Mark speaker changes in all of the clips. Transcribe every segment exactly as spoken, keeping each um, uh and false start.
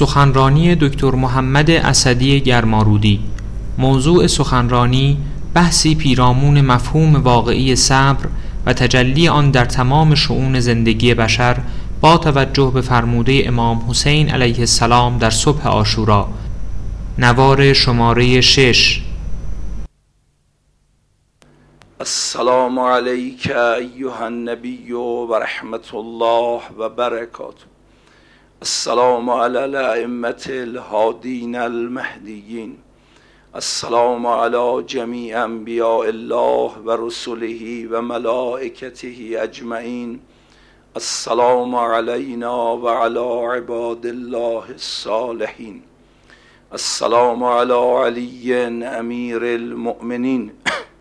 Speaker 1: سخنرانی دکتر محمد اسدی گرمارودی. موضوع سخنرانی بحثی پیرامون مفهوم واقعی صبر و تجلی آن در تمام شؤون زندگی بشر با توجه به فرموده امام حسین علیه السلام در صبح عاشورا. نوار شماره شش.
Speaker 2: السلام علیک ایها النبی و رحمت الله و برکاته. السلام علی الائمة الهادین المهدیین. السلام علی جمیع انبیاء الله و رسله و ملائکته اجمعین. السلام علینا و علی عباد الله الصالحین. السلام علی علی امیر المؤمنین.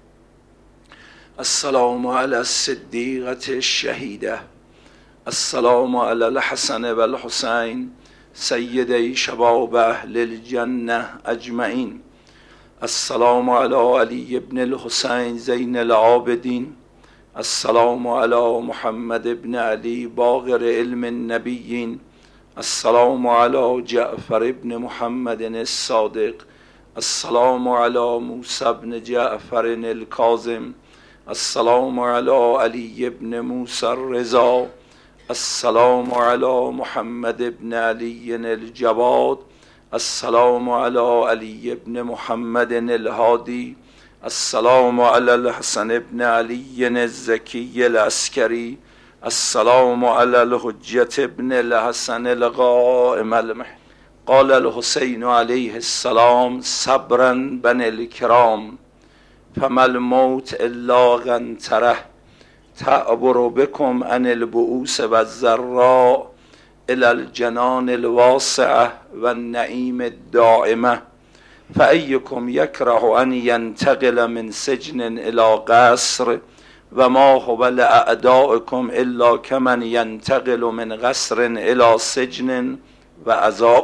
Speaker 2: السلام علی الصدیقة الشهیده. السلام علی الحسن و الحسین سیدی شباب اهل الجنه اجمعین. السلام علی علی ابن الحسین زین العابدین. السلام علی محمد ابن علی باقر علم النبیین. السلام علی جعفر ابن محمد الصادق. السلام علی موسی ابن جعفر الکاظم. السلام علی علی ابن موسی الرضا. السلام علی محمد ابن علی الجواد. السلام علی علی ابن محمد الهادی. السلام علی الحسن ابن علی الزکی العسکری. السلام علی الحجة ابن الحسن القائم المهدی. قال الحسین علیه السلام صبرا بنی الکرام فما الموت الا قنطرة تعبر بكم عن البؤوس والضراء الى الجنان الواسعة والنعيم الدائمة. فأيكم يكره أن ينتقل من سجن إلى قصر وما هو لأعدائكم إلا كمن ينتقل من قصر إلى سجن وعذاب.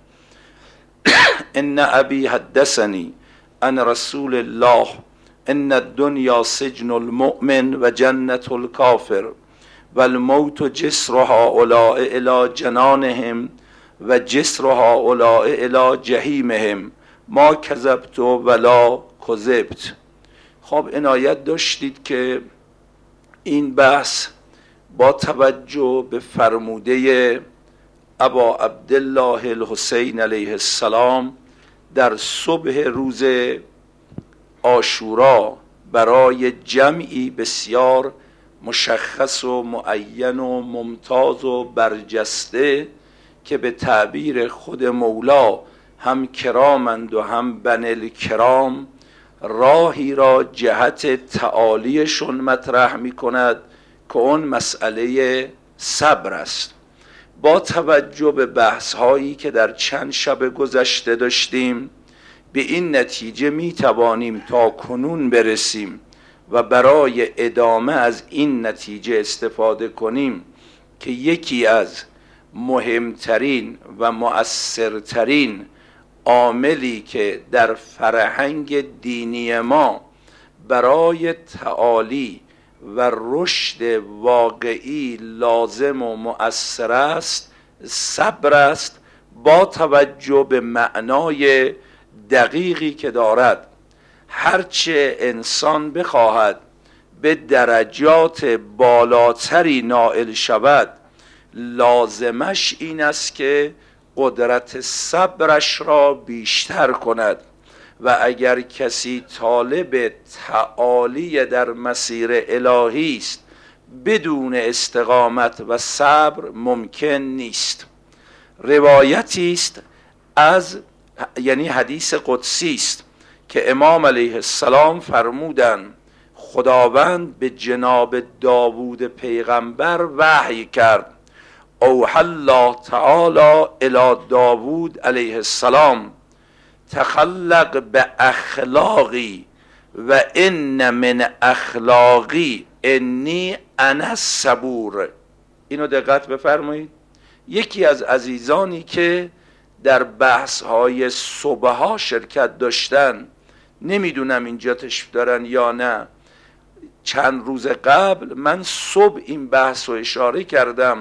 Speaker 2: إن أبي حدثني عن رسول الله ان الدنیا سجن المؤمن و جنة الکافر و الموت جسر هؤلاء الى جنانهم و جسر هؤلاء الى جحیمهم. ما کذبت ولا کذبت. خب عنایت داشتید که این بحث با توجه به فرموده ابا عبدالله الحسین علیه السلام در صبح روز عاشورا برای جمعی بسیار مشخص و معین و ممتاز و برجسته که به تعبیر خود مولا هم کرامند و هم بنی الکرام راهی را جهت تعالیشون مطرح می کند که اون مسئله صبر است. با توجه به بحث هایی که در چند شب گذشته داشتیم به این نتیجه می توانیم تا کنون برسیم و برای ادامه از این نتیجه استفاده کنیم که یکی از مهمترین و مؤثرترین عاملی که در فرهنگ دینی ما برای تعالی و رشد واقعی لازم و مؤثر است صبر است، با توجه به معنای دقیقی که دارد. هرچه انسان بخواهد به درجات بالاتری نائل شود لازمش این است که قدرت صبرش را بیشتر کند و اگر کسی طالب تعالی در مسیر الهی است بدون استقامت و صبر ممکن نیست. روایتی است از یعنی حدیث قدسی است که امام علیه السلام فرمودند خداوند به جناب داوود پیغمبر وحی کرد. اوحی الله تعالی الی داوود علیه السلام تخلق به اخلاقی و ان من اخلاقی انی انا الصبور. اینو دقت بفرمایید. یکی از عزیزانی که در بحث های صبح ها شرکت داشتن، نمیدونم اینجا تشریف دارن یا نه، چند روز قبل من صبح این بحث رو اشاره کردم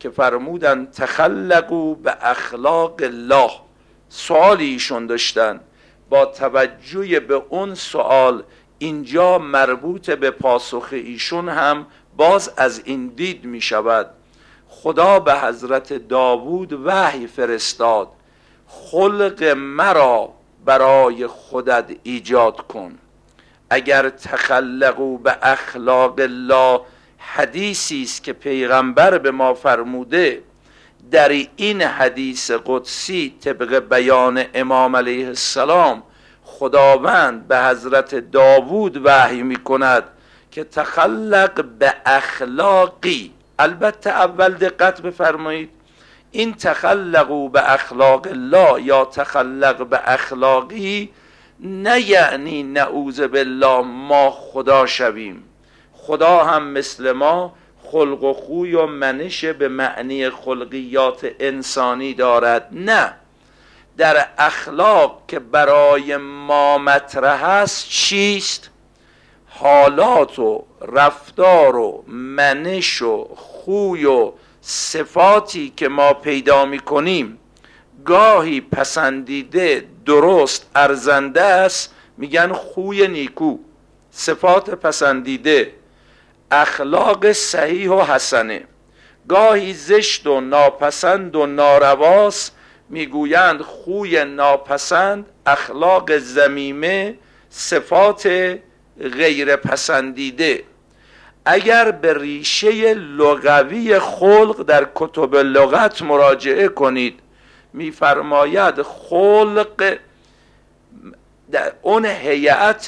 Speaker 2: که فرمودن تخلقوا به اخلاق الله. سوالی ایشون داشتن، با توجه به اون سوال اینجا مربوط به پاسخ ایشون هم باز از این دید می شود. خدا به حضرت داوود وحی فرستاد خلق مرا برای خودت ایجاد کن. اگر تخلقوا به اخلاق الله حدیثی است که پیغمبر به ما فرموده، در این حدیث قدسی طبق بیان امام علیه السلام خداوند به حضرت داوود وحی می کند که تخلق به اخلاقی. البته اول دقت بفرمایید، این تخلقوا به اخلاق الله یا تخلق به اخلاقی نه یعنی نعوذ بالله ما خدا شویم. خدا هم مثل ما خلق و خوی و منش به معنی خلقیات انسانی دارد. نه، در اخلاق که برای ما مطرح است چیست؟ حالات و رفتار و منش و خوی و صفاتی که ما پیدا می کنیم، گاهی پسندیده درست ارزنده است، میگن خوی نیکو، صفات پسندیده، اخلاق صحیح و حسنه. گاهی زشت و ناپسند و نارواست، میگویند خوی ناپسند، اخلاق ذمیمه، صفات غیر پسندیده. اگر به ریشه لغوی خلق در کتب لغت مراجعه کنید، میفرماید خلق در اون هیئت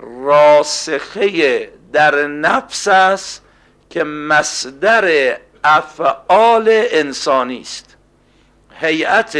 Speaker 2: راسخه در نفس است که مصدر افعال انسانی است. هیئت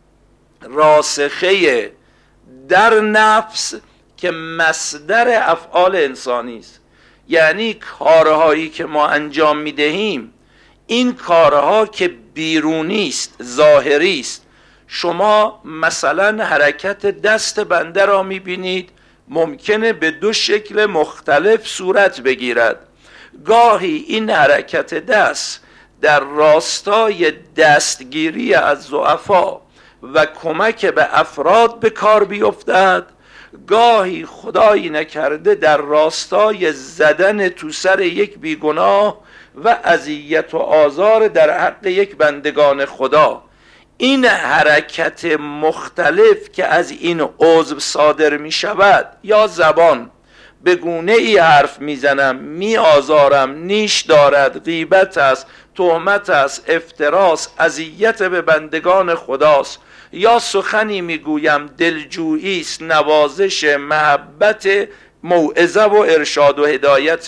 Speaker 2: راسخه در نفس که مصدر افعال انسانی است. یعنی کارهایی که ما انجام میدهیم، این کارها که بیرونی است، ظاهری است. شما مثلا حرکت دست بنده را میبینید، ممکنه به دو شکل مختلف صورت بگیرد. گاهی این حرکت دست در راستای دستگیری از ضعفا و کمک به افراد به کار بیفتد، گاهی خدایی نکرده در راستای زدن تو سر یک بیگناه و اذیت و آزار در حق یک بندگان خدا. این حرکت مختلف که از این عضو صادر می شود، یا زبان به گونه ای حرف می زنم، می آزارم، نیش دارد، غیبت است، تهمت است، افتراس، اذیت به بندگان خداست، یا سخنی می گویم دلجویی است، نوازش، محبت، موعظه و ارشاد و هدایت.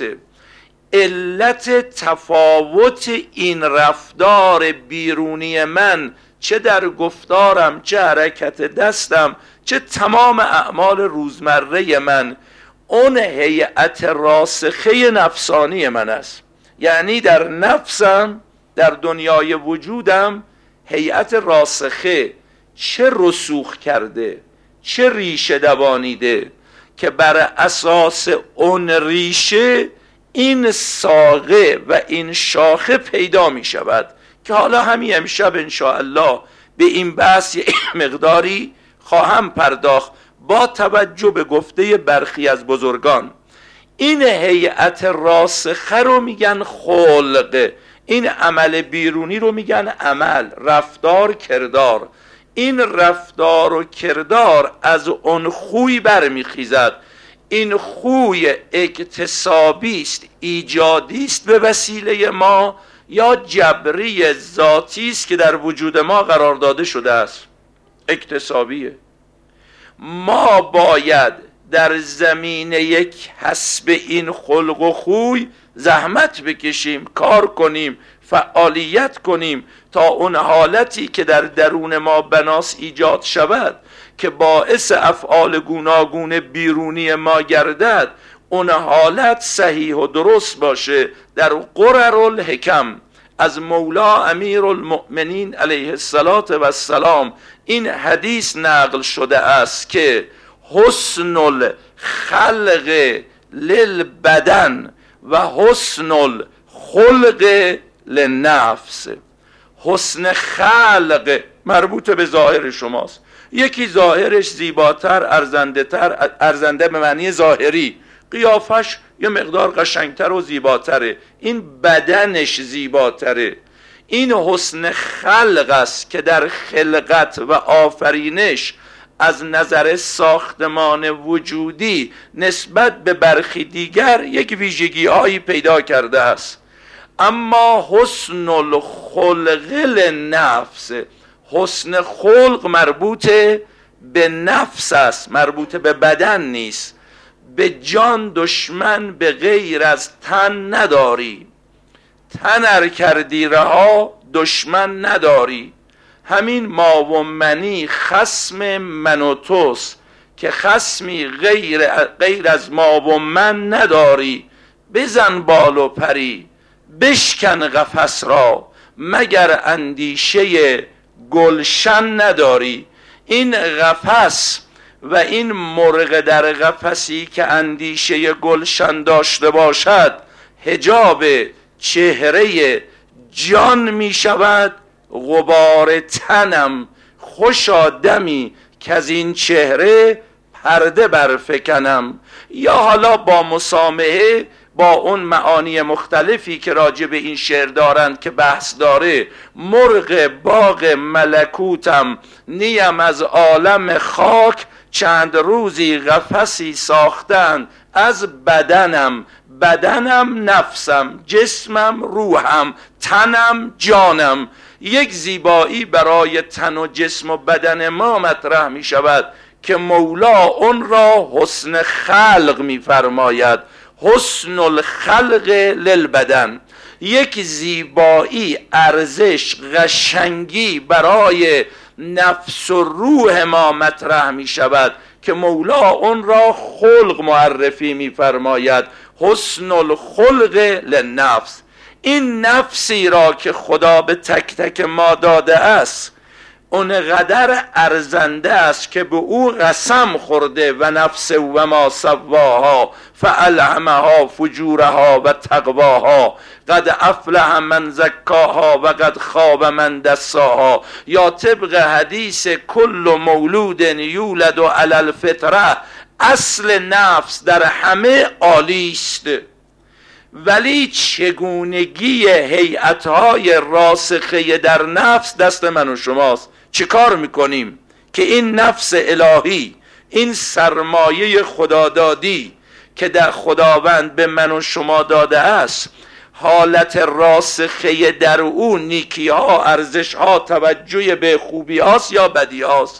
Speaker 2: علت تفاوت این رفتار بیرونی من، چه در گفتارم، چه حرکت دستم، چه تمام اعمال روزمره من، اون هیئت راسخه نفسانی من است. یعنی در نفسم، در دنیای وجودم، هیئت راسخه چه رسوخ کرده، چه ریشه دوانیده که بر اساس اون ریشه این ساقه و این شاخه پیدا می شود که حالا همین امشب انشاءالله به این بحث یه مقداری خواهم پرداخت با توجه به گفته برخی از بزرگان. این هیئت راسخه رو میگن خلق، این عمل بیرونی رو میگن عمل، رفتار، کردار. این رفتار و کردار از اون خوی برمیخیزد. این خوی اکتسابی است، ایجادی است به وسیله ما، یا جبری ذاتی است که در وجود ما قرار داده شده است. اکتسابیه. ما باید در زمینه کسب این خلق و خوی زحمت بکشیم، کار کنیم، فعالیت کنیم تا اون حالتی که در درون ما بناس ایجاد شود که باعث افعال گوناگون بیرونی ما گردد، اون حالت صحیح و درست باشه. در قرر الحکم از مولا امیر المؤمنین علیه السلام این حدیث نقل شده است که حسن الخلق للبدن و حسن الخلق للنفس. حسن خلق مربوط به ظاهر شماست. یکی ظاهرش زیباتر، ارزنده تر، ارزنده به معنی ظاهری، قیافش یه مقدار قشنگتر و زیباتره، این بدنش زیباتره. این حسن خلق است که در خلقت و آفرینش از نظر ساختمان وجودی نسبت به برخی دیگر یک ویژگی هایی پیدا کرده است. اما حسن الخلق للنفس، حسن خلق مربوط به نفس است، مربوط به بدن نیست. به جان دشمن به غیر از تن نداری، تن ار کردی رها دشمن نداری. همین ما و منی خصم من و توست، که خصمی غیر, غیر از ما و من نداری. بزن بال و پری بشکن قفس را، مگر اندیشه گلشن نداری. این قفس و این مرغ در قفسی که اندیشه گلشن داشته باشد حجاب چهره جان می شود. غبار تنم خوش آدمی که از این چهره پرده برفکنم. یا حالا با مسامحه با اون معانی مختلفی که راجع به این شعر دارند که بحث داره، مرغ باغ ملکوتم نیم از عالم خاک، چند روزی قفسی ساختن از بدنم. بدنم نفسم، جسمم روحم، تنم جانم. یک زیبایی برای تن و جسم و بدن ما مطرح می شود که مولا اون را حسن خلق می فرماید. حسن الخلق للبدن، یک زیبایی، ارزش، قشنگی برای نفس و روح ما مطرح می شود که مولا اون را خلق معرفی می فرماید. حسن الخلق للنفس، این نفسی را که خدا به تک تک ما داده است اونقدر ارزنده است که به او قسم خورده و نفس و ما سواها فالهمها فجورها و تقواها قد افلح من زکاها و قد خاب من دساها. یا طبق حدیث کل مولود یولد علی الفطره، اصل نفس در همه عالی است، ولی چگونگی هیئت‌های راسخه در نفس دست من و شماست. چه کار میکنیم که این نفس الهی، این سرمایه خدادادی که در خداوند به من و شما داده است، حالت راسخه در او نیکی ها، ارزش ها، توجه به خوبی هاست یا بدی هاست؟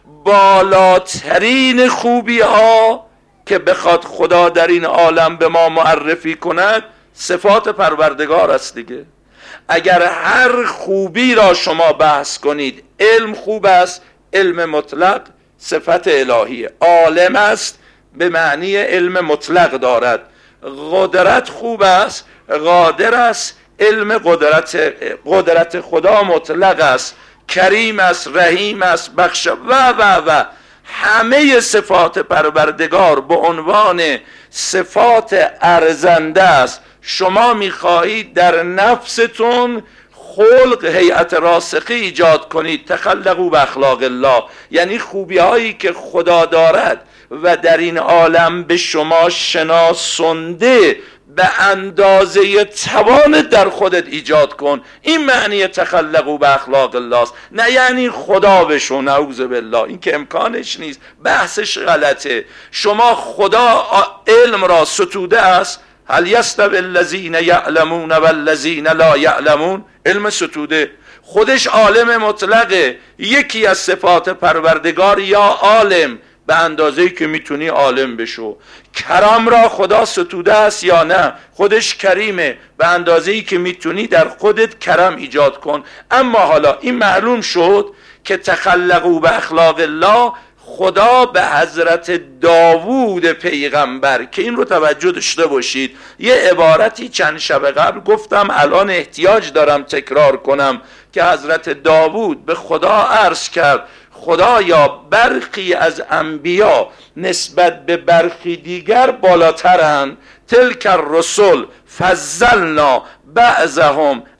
Speaker 2: بالاترین خوبی ها که بخواد خدا در این عالم به ما معرفی کند صفات پروردگار است دیگه. اگر هر خوبی را شما بحث کنید، علم خوب است، علم مطلق صفت الهیه. عالم است به معنی علم مطلق دارد. قدرت خوب است، قادر است، علم قدرت قدرت خدا مطلق است. کریم است، رحیم است، بخش و و و همه صفات پروردگار به عنوان صفات ارزنده است. شما میخواهید در نفستون خلق، هیئت راسخی ایجاد کنید. تخلقوا باخلاق الله، یعنی خوبی هایی که خدا دارد و در این عالم به شما شناسنده به اندازه توان در خودت ایجاد کن. این معنی تخلقوا باخلاق الله است، نه یعنی خدا بشو، نعوذ بالله، این که امکانش نیست، بحثش غلطه. شما خدا علم را ستوده است، هل یستوی الذین یعلمون والذین لا یعلمون، علم ستوده، خودش عالم مطلقه. یکی از صفات پروردگار یا عالم، به اندازه‌ای که میتونی عالم بشو. کرم را خدا ستوده است یا نه؟ خودش کریمه، به اندازه‌ای که میتونی در خودت کرم ایجاد کن. اما حالا این معلوم شد که تخلقوا باخلاق الله، خدا به حضرت داوود پیغمبر، که این رو توجه داشته باشید، یه عبارتی چند شب قبل گفتم، الان احتیاج دارم تکرار کنم، که حضرت داوود به خدا عرض کرد خدایا برخی از انبیا نسبت به برخی دیگر بالاترند. تلک الرسل فضلنا بعضهم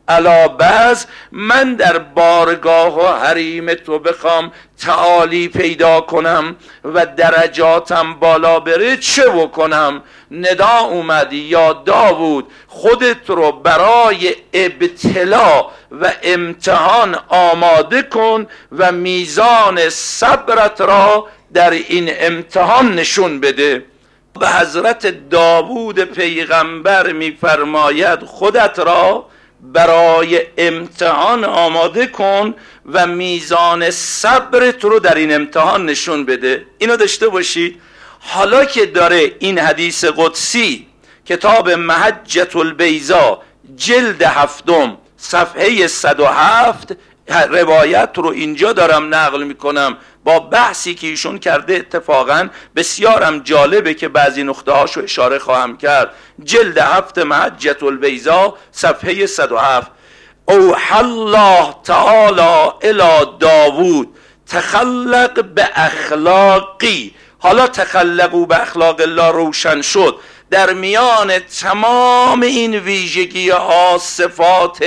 Speaker 2: علی بعض، من در بارگاه و حریم تو بخوام تعالی پیدا کنم و درجاتم بالا بره چه بکنم؟ ندا اومد یا داوود خودت رو برای ابتلا و امتحان آماده کن و میزان صبرت را در این امتحان نشون بده. به حضرت داوود پیغمبر میفرماید خودت را برای امتحان آماده کن و میزان صبرت رو در این امتحان نشون بده. اینو داشته باشید. حالا که داره این حدیث قدسی کتاب محجة البیضا جلد هفتم صفحه صد و هفت روایت رو اینجا دارم نقل میکنم با بحثی که ایشون کرده، اتفاقا بسیارم جالبه که بعضی نقطه هاشو اشاره خواهم کرد. جلد هفت محجة البیضا صفحه صد و هفت: اوحى الله تعالی الی داوود تخلق به اخلاقی. حالا تخلقو به اخلاق الله روشن شد. در میان تمام این ویژگی ها، صفات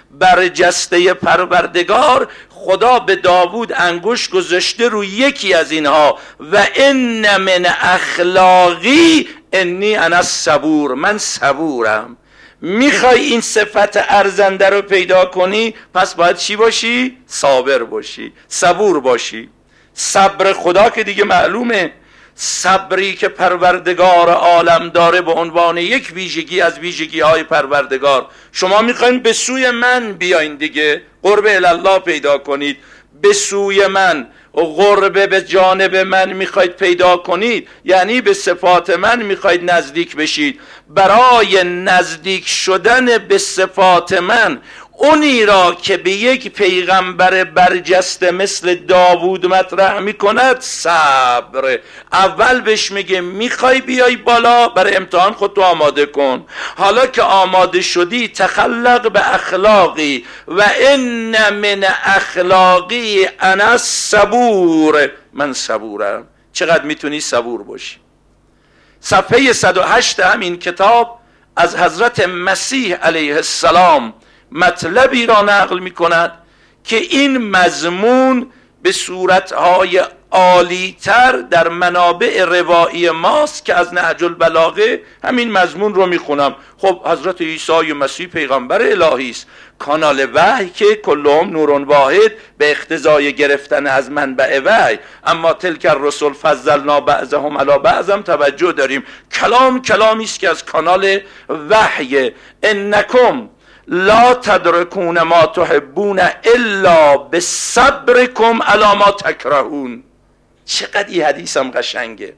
Speaker 2: برجسته پروردگار، خدا به داوود انگشت گذاشته روی یکی از اینها: و ان من اخلاقی انی انا الصبور. من صبورم. میخوای این صفت ارزنده رو پیدا کنی، پس باید چی باشی؟ صابر باشی، صبور باشی. صبر خدا که دیگه معلومه، صبری که پروردگار عالم داره به عنوان یک ویژگی از ویژگی های پروردگار. شما میخواین به سوی من بیاین دیگه، قرب الله پیدا کنید. به سوی من، قرب به جانب من میخواید پیدا کنید، یعنی به صفات من میخواید نزدیک بشید. برای نزدیک شدن به صفات من، اونی را که به یک پیغمبر برجسته مثل داوود مطرح میکند صبر. اول بهش میگه میخوای بیای بالا، برای امتحان خودتو آماده کن. حالا که آماده شدی، تخلق به اخلاقی و ان من اخلاقی انا صبور. من صبورم. چقدر میتونی صبور باشی؟ صفحه صد و هشت همین کتاب از حضرت مسیح علیه السلام مطلبی را نقل می کند که این مضمون به صورتهای عالی‌تر در منابع روایی ماست که از نهج البلاغه همین مضمون رو می خونم. خب حضرت عیسی مسیح پیغمبر الهی است، کانال وحی که کلهم نور واحد به اقتضای گرفتن از منبع وحی. اما تلک الرسل فضلنا بعضهم علی بعضم توجه داریم. کلام کلامی است که از کانال وحی. انکم لا تدرکون ما تحبون الا بصبرکم علی ما تکرهون. چقدر این حدیثم قشنگه.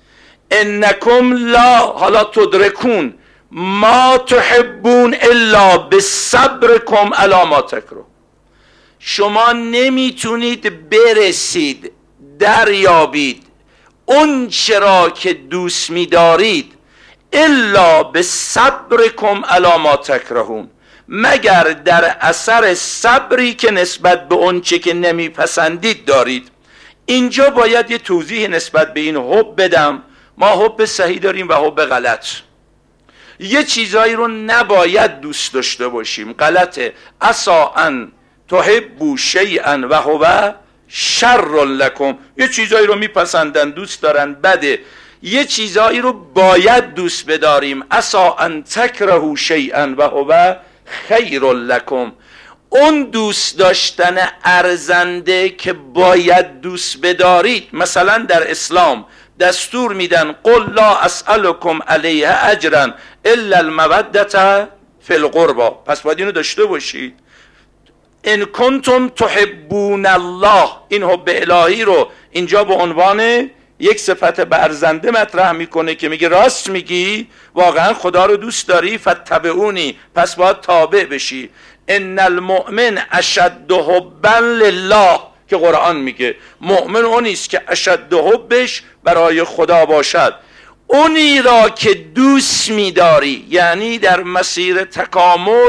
Speaker 2: انکم لا، حالا تدرکون، ما تحبون الا بصبرکم علی ما تکرهون. شما نمیتونید برسید، دریابید اون چرا که دوست میدارید الا بصبرکم علی ما تکرهون، مگر در اثر صبری که نسبت به اون چه که نمیپسندید دارید. اینجا باید یه توضیح نسبت به این حب بدم. ما حب صحیح داریم و حب غلط. یه چیزایی رو نباید دوست داشته باشیم، غلطه. عسا ان تحبوا شیئا و هو شر لکم. یه چیزایی رو میپسندن، دوست دارن، بده. یه چیزایی رو باید دوست بداریم. عسا ان تکرهوا شیئا و هو خیر لکم. اون دوست داشتن ارزنده که باید دوست بدارید، مثلا در اسلام دستور میدن قل لا اسألکم علیه اجرا الا المودة فی القربى. پس باید اینو داشته باشید. ان کنتم تحبون الله، این حب الهی رو اینجا به عنوان یک صفت برزنده مطرح میکنه که میگه راست میگی، واقعا خدا رو دوست داری، فتبعونی، پس باید تابع بشی. ان المؤمن اشد حبا لله، که قرآن میگه مؤمن اونیست که اشد حبش برای خدا باشد. اونی را که دوست میداری، یعنی در مسیر تکامل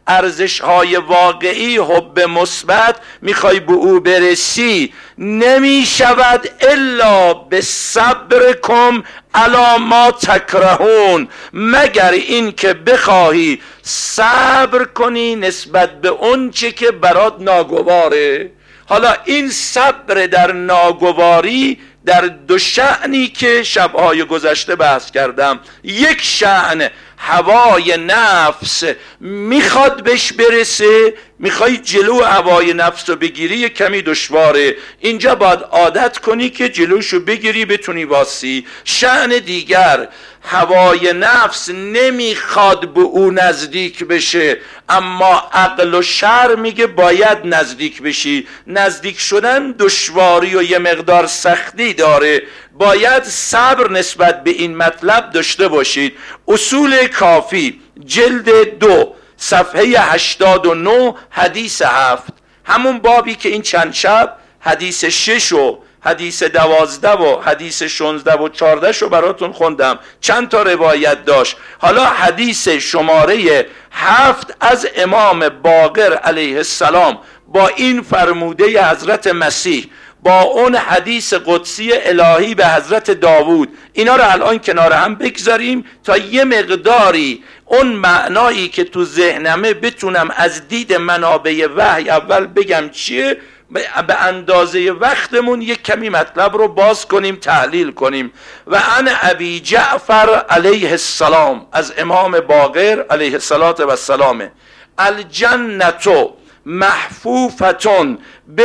Speaker 2: ارزش های واقعی، حب مثبت، میخوای به او برسی، نمی شود الا به صبرکم علی ما تکرهون، مگر این که بخواهی صبر کنی نسبت به اون چه که برات ناگواره. حالا این صبر در ناگواری در دو شأنی که شبهای گذشته بحث کردم، یک شأن هوای نفس میخواد بهش برسه، میخوای جلو هوای نفس رو بگیری، یک کمی دشواره، اینجا باید عادت کنی که جلوشو بگیری بتونی واسی. شأن دیگر هوای نفس نمیخواد به او نزدیک بشه، اما عقل و شرع میگه باید نزدیک بشی. نزدیک شدن دشواری و یه مقدار سختی داره، باید صبر نسبت به این مطلب داشته باشید. اصول کافی جلد دو صفحه هشتاد و نه حدیث هفت، همون بابی که این چند شب حدیث شش و حدیث دوازده و حدیث شانزده و چارده شو براتون خوندم، چند تا روایت داشت. حالا حدیث شماره هفت از امام باقر علیه السلام با این فرموده حضرت مسیح، با اون حدیث قدسی الهی به حضرت داوود، اینا رو الان کنار هم بگذاریم تا یه مقداری اون معنایی که تو ذهنمه بتونم از دید منابع وحی اول بگم چیه، به اندازه وقتمون یک کمی مطلب رو باز کنیم، تحلیل کنیم. و عن ابی جعفر علیه السلام، از امام باقر علیه السلام، الجنة محفوفتون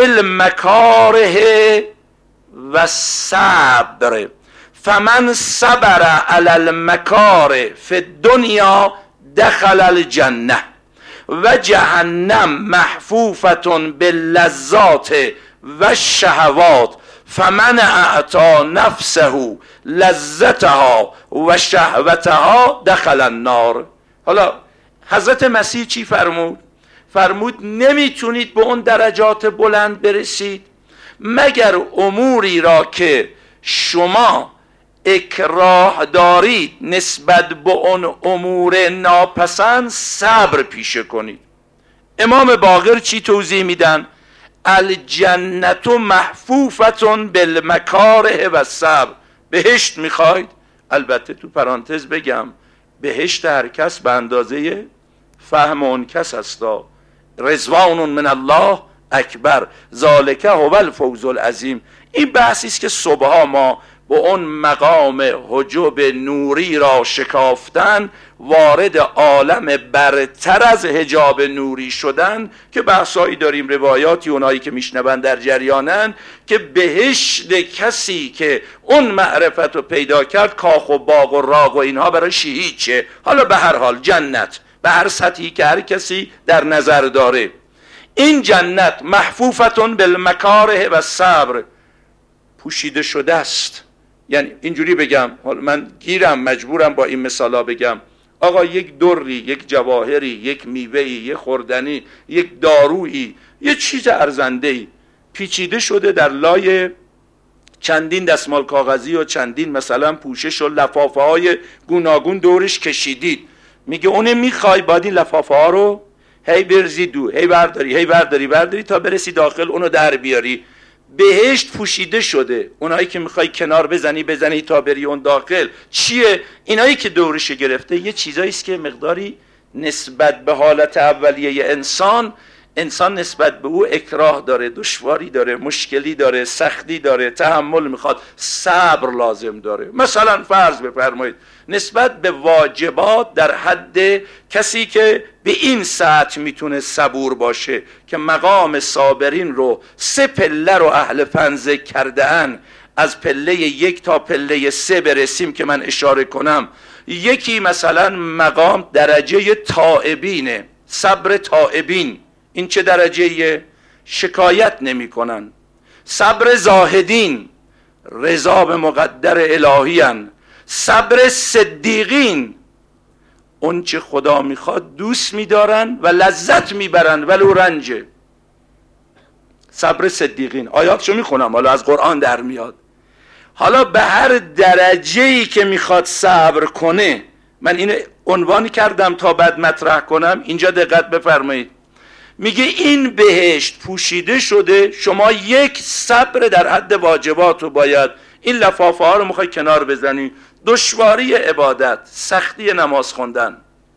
Speaker 2: بالمکاره و صبر، فمن صبر علی المکاره فی الدنیا دخل الجنه، و جهنم محفوفتون باللذات و الشهوات، فمن اعطا نفسه لذتها و شهوتها دخل النار. حالا حضرت مسیح چی فرمود؟ فرمود نمیتونید به اون درجات بلند برسید مگر اموری را که شما اکراه دارید نسبت به اون امور ناپسند صبر پیشه کنید. امام باقر چی توضیح میدن؟ الجنت محفوفتون بالمکاره و صبر. بهشت میخواید؟ البته تو پرانتز بگم بهشت هر کس به اندازه فهم اون کس هستا. رضوان من الله اکبر ذالک هو الفوز العظیم. این بحثی است که صبحا ما با اون مقام حجب نوری را شکافتن، وارد عالم برتر از حجاب نوری شدن، که بحثایی داریم، روایاتی اونایی که میشنون در جریانن، که بهشت کسی که اون معرفت رو پیدا کرد، کاخ و باغ و راغ و اینها براش هیچه. حالا به هر حال جنت به هر سطحی که هر کسی در نظر داره، این جنت محفوفتون بالمکاره و صبر، پوشیده شده است. یعنی اینجوری بگم، حالا من گیرم مجبورم با این مثالا بگم، آقا یک دری، یک جواهری، یک میوهی، یک خوردنی، یک دارویی، یک چیز ارزنده‌ای پیچیده شده در لای چندین دستمال کاغذی و چندین مثلا پوشش و لفافه های گوناگون دورش کشیدید، میگه اونه میخوای باید این لفافه ها رو هی برزی دو، هی برداری هی برداری برداری تا برسی داخل اونو در بیاری. بهشت پوشیده شده، اونایی که میخوای کنار بزنی بزنی تا بری اون داخل. چیه؟ اینایی که دورش گرفته یه چیزایی است که مقداری نسبت به حالت اولیه انسان انسان نسبت به او اکراه داره، دشواری داره، مشکلی داره، سختی داره، تحمل میخواد، صبر لازم داره. مثلا فرض بفرمایید نسبت به واجبات در حد کسی که به این سطح میتونه صبور باشه که مقام صابرین رو سه پله رو اهل فن ذکر کرده‌اند، از پله یک تا پله سه برسیم که من اشاره کنم. یکی مثلا مقام درجه تائبینه، صبر تائبین. این چه درجه‌ایه؟ شکایت نمی کنن. صبر زاهدین، رضا به مقدر الهی هن. صبر صدیقین، اون چه خدا میخواد دوست میدارن و لذت میبرن ولو رنجه. صبر صدیقین، آیاتشو میخونم حالا از قرآن در میاد. حالا به هر درجه‌ای که میخواد صبر کنه، من اینو عنوان کردم تا بعد مطرح کنم. اینجا دقت بفرمایید، میگه این بهشت پوشیده شده، شما یک صبر در حد واجبات رو باید، این لفافه ها رو میخوای کنار بزنی، دشواری عبادت، سختی نماز خوندن،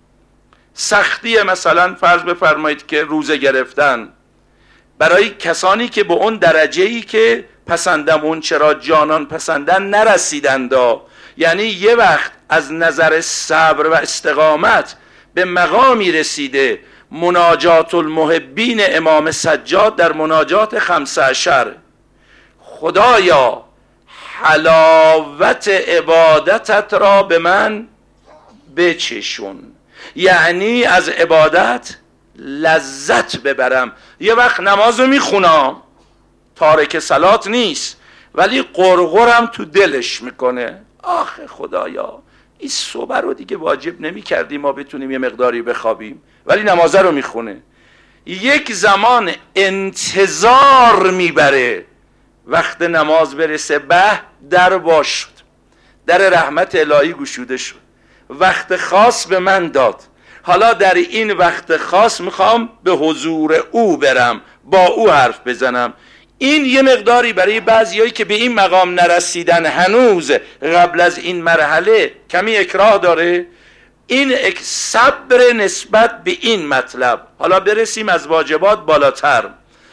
Speaker 2: سختی مثلا فرض بفرمایید که روزه گرفتن، برای کسانی که به اون درجه‌ای که پسندم اون چرا جانان پسندن نرسیدند. یعنی یه وقت از نظر صبر و استقامت به مقامی رسیده، مناجات المحبین امام سجاد در مناجات خمسه عشر، خدایا حلاوت عبادتت را به من بچشون، یعنی از عبادت لذت ببرم. یه وقت نمازو میخونم، تارک صلات نیست، ولی قرقرم تو دلش میکنه، آخه خدایا این صبح رو دیگه واجب نمی کردیم ما بتونیم یه مقداری بخوابیم، ولی نمازه رو میخونه. یک زمان انتظار میبره وقت نماز برسه، به در باز شد، در رحمت الهی گشوده شد، وقت خاص به من داد، حالا در این وقت خاص میخوام به حضور او برم، با او حرف بزنم. این یه مقداری برای بعضیایی که به این مقام نرسیدن هنوز قبل از این مرحله کمی اکراه داره، این صبر نسبت به این مطلب. حالا برسیم از واجبات بالاتر.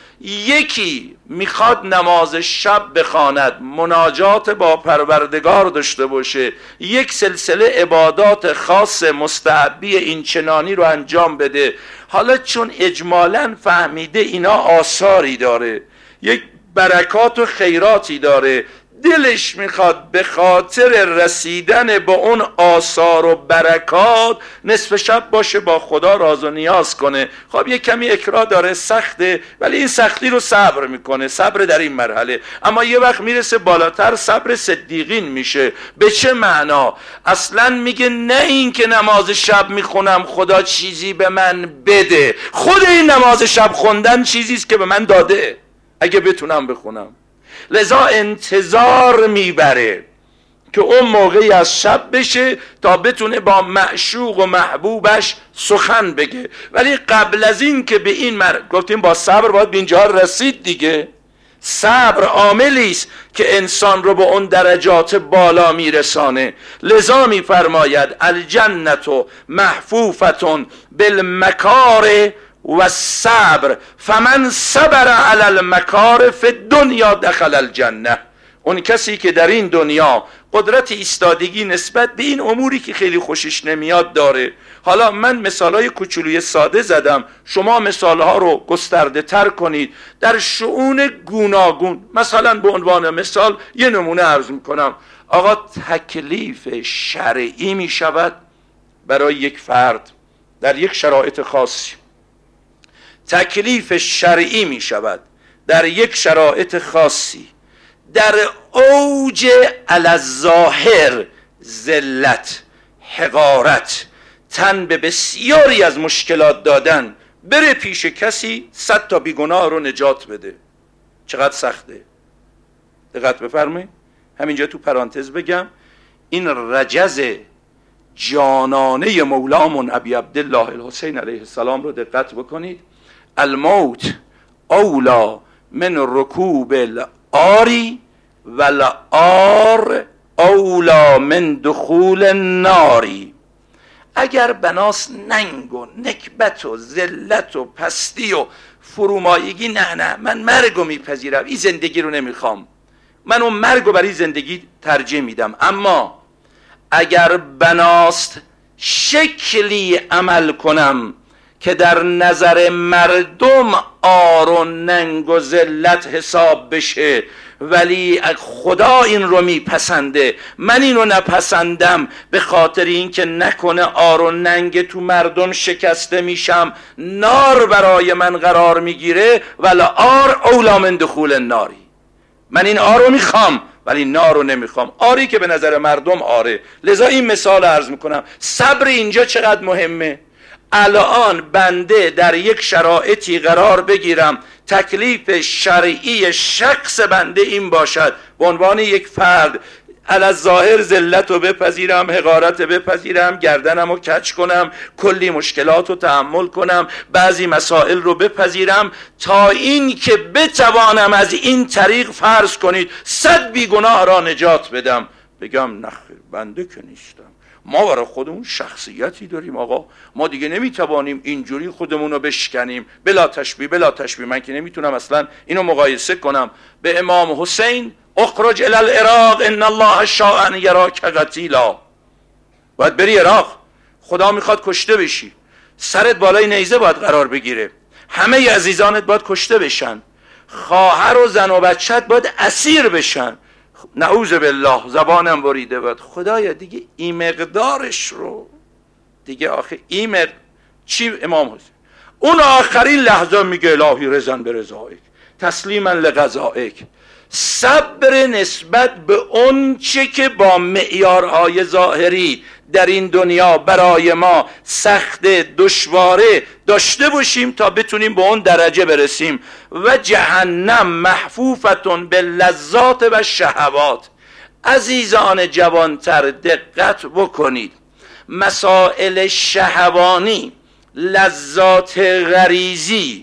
Speaker 2: یکی میخواد نماز شب بخواند، مناجات با پروردگار داشته باشه، یک سلسله عبادات خاص مستحبی این چنانی رو انجام بده. حالا چون اجمالاً فهمیده اینا آثاری داره، یک برکات و خیراتی داره، دلش میخواد به خاطر رسیدن به اون آثار و برکات نصف شب باشه با خدا راز و نیاز کنه. خب یک کمی اکراه داره، سخته، ولی این سختی رو صبر میکنه، صبر در این مرحله. اما یه وقت میرسه بالاتر، صبر صدیقین میشه. به چه معنا؟ اصلا میگه نه این که نماز شب میخونم خدا چیزی به من بده، خود این نماز شب خوندن چیزیست که به من داده اگه بتونم بخونم. لذا انتظار میبره که اون موقعی از شب بشه تا بتونه با معشوق و محبوبش سخن بگه. ولی قبل از این که به این مر... گفتیم با صبر باید به اینجا رسید دیگه. صبر عاملی است که انسان رو به اون درجات بالا میرسانه. لذا میفرماید الجنت محفوفة بالمکار و صبر فمن صبر علی المکار فی الدنیا دخل الجنه. اون کسی که در این دنیا قدرت ایستادگی نسبت به این اموری که خیلی خوشش نمیاد داره. حالا من مثالای کوچولوی ساده زدم، شما مثالها رو گسترده تر کنید در شؤون گوناگون. مثلا به عنوان مثال یه نمونه عرض میکنم. آقا تکلیف شرعی میشود برای یک فرد در یک شرایط خاصی، تکلیف شرعی می شود در یک شرایط خاصی، در اوج علی الظاهر ذلت، حقارت، تن به بسیاری از مشکلات دادن، بره پیش کسی صد تا بیگناه رو نجات بده. چقدر سخته. دقت بفرمایید. همینجا تو پرانتز بگم این رجز جانانه مولامون ابی عبدالله الحسین علیه السلام رو دقت بکنید. الموت اولا من رکوب الآری و الآر اولا من دخول الناری. اگر بناس ننگ و نکبت و ذلت و پستی و فرومایگی، نه نه من مرگو میپذیرم، این زندگی رو نمیخوام، من اون مرگو برای زندگی ترجیح میدم. اما اگر بناست شکلی عمل کنم که در نظر مردم آر و ننگ و ذلت حساب بشه، ولی خدا این رو میپسنده، من این رو نپسندم، به خاطر این که نکنه آر و ننگ تو مردم شکسته میشم، نار برای من قرار میگیره، ولی آر اولا من دخول الناری. من این آر رو میخوام ولی نار رو نمیخوام، آری که به نظر مردم آره. لذا این مثال عرض میکنم. صبر اینجا چقدر مهمه. الان بنده در یک شرایطی قرار بگیرم، تکلیف شرعی شخص بنده این باشد به عنوان یک فرد، علی ظاهر ذلت رو بپذیرم، حقارت بپذیرم، گردنم رو کج کنم، کلی مشکلات رو تحمل کنم، بعضی مسائل رو بپذیرم، تا این که بتوانم از این طریق فرض کنید صد بیگناه را نجات بدم. بگم نخیر بنده که نیستم، ما برای خودمون شخصیتی داریم آقا، ما دیگه نمیتوانیم اینجوری خودمون رو بشکنیم. بلا تشبیه بلا تشبیه، من که نمیتونم اصلا اینو مقایسه کنم. به امام حسین اخرج الی العراق ان الله شاء ان یراک قتیلا، باید بری عراق، خدا میخواد کشته بشی، سرت بالای نیزه باید قرار بگیره، همه عزیزانت باید کشته بشن، خواهر و زن و بچت باید اسیر بشن. نعوذ بالله، زبانم بریده بود. خدایا دیگه این مقدارش رو دیگه، آخه این مقدار چی؟ امام حسین اون آخرین لحظه میگه الهی رضا به رضایک تسلیما لقضائک، صبر نسبت به اون چه که با معیارهای ظاهری در این دنیا برای ما سخت دشواره داشته باشیم تا بتونیم به اون درجه برسیم. و جهنم محفوفتون به لذات و شهوات. عزیزان جوانتر دقت بکنید، مسائل شهوانی، لذات غریزی،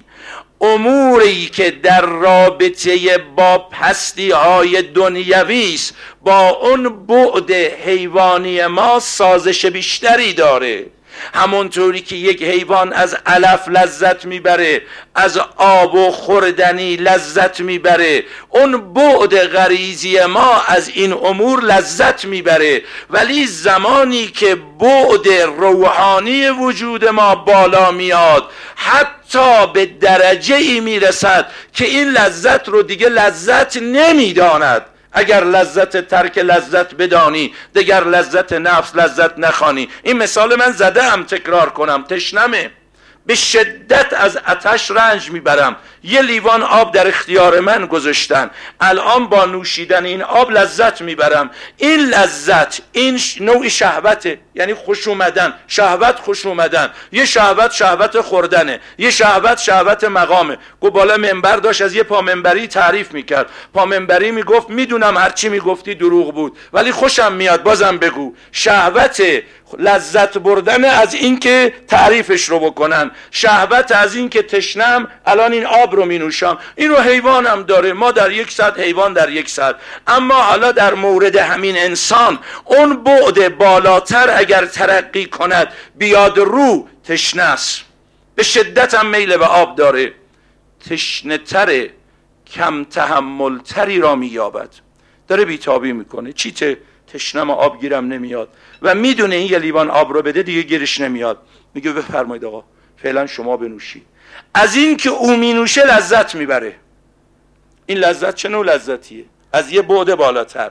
Speaker 2: اموری که در رابطه با پستی های دنیوی است، با اون بعد حیوانی ما سازش بیشتری داره. همونطوری که یک حیوان از علف لذت میبره، از آب و خوردنی لذت میبره، اون بعد غریزی ما از این امور لذت میبره. ولی زمانی که بعد روحانی وجود ما بالا میاد، حتی به درجه ای میرسد که این لذت رو دیگه لذت نمیداند. اگر لذت ترک لذت بدانی، دیگر لذت نفس لذت نخوانی. این مثال من زده هم، تکرار کنم، تشنمه، به شدت از آتش رنج میبرم، یه لیوان آب در اختیار من گذاشتن، الان با نوشیدن این آب لذت میبرم. این لذت، این نوع شهوته، یعنی خوش اومدن، شهوت خوش اومدن. یه شهوت شهوت خوردنه، یه شهوت شهوت مقامه. گو بالا منبر داشت از یه پامنبری تعریف میکرد، پامنبری میگفت میدونم هرچی میگفتی دروغ بود ولی خوشم میاد بازم بگو. شهوت لذت بردن از این که تعریفش رو بکنن، شهوت از این که تشنم الان این آب رو می نوشم. این رو حیوانم داره، ما در یک صد، حیوان در یک صد. اما حالا در مورد همین انسان، اون بعد بالاتر اگر ترقی کند بیاد رو، تشنه است، به شدت هم میل به آب داره، تشنه تره، کم تحمل تری را می یابد، داره بیتابی میکنه. چیته؟ تشنم آب گیرم نمیاد و میدونه این یه لیوان آب رو بده دیگه گیرش نمیاد. میگه بفرمایید آقا فعلا شما بنوشی. از این که او مینوشه لذت میبره. این لذت چه نوع لذتیه؟ از یه بعد بالاتر،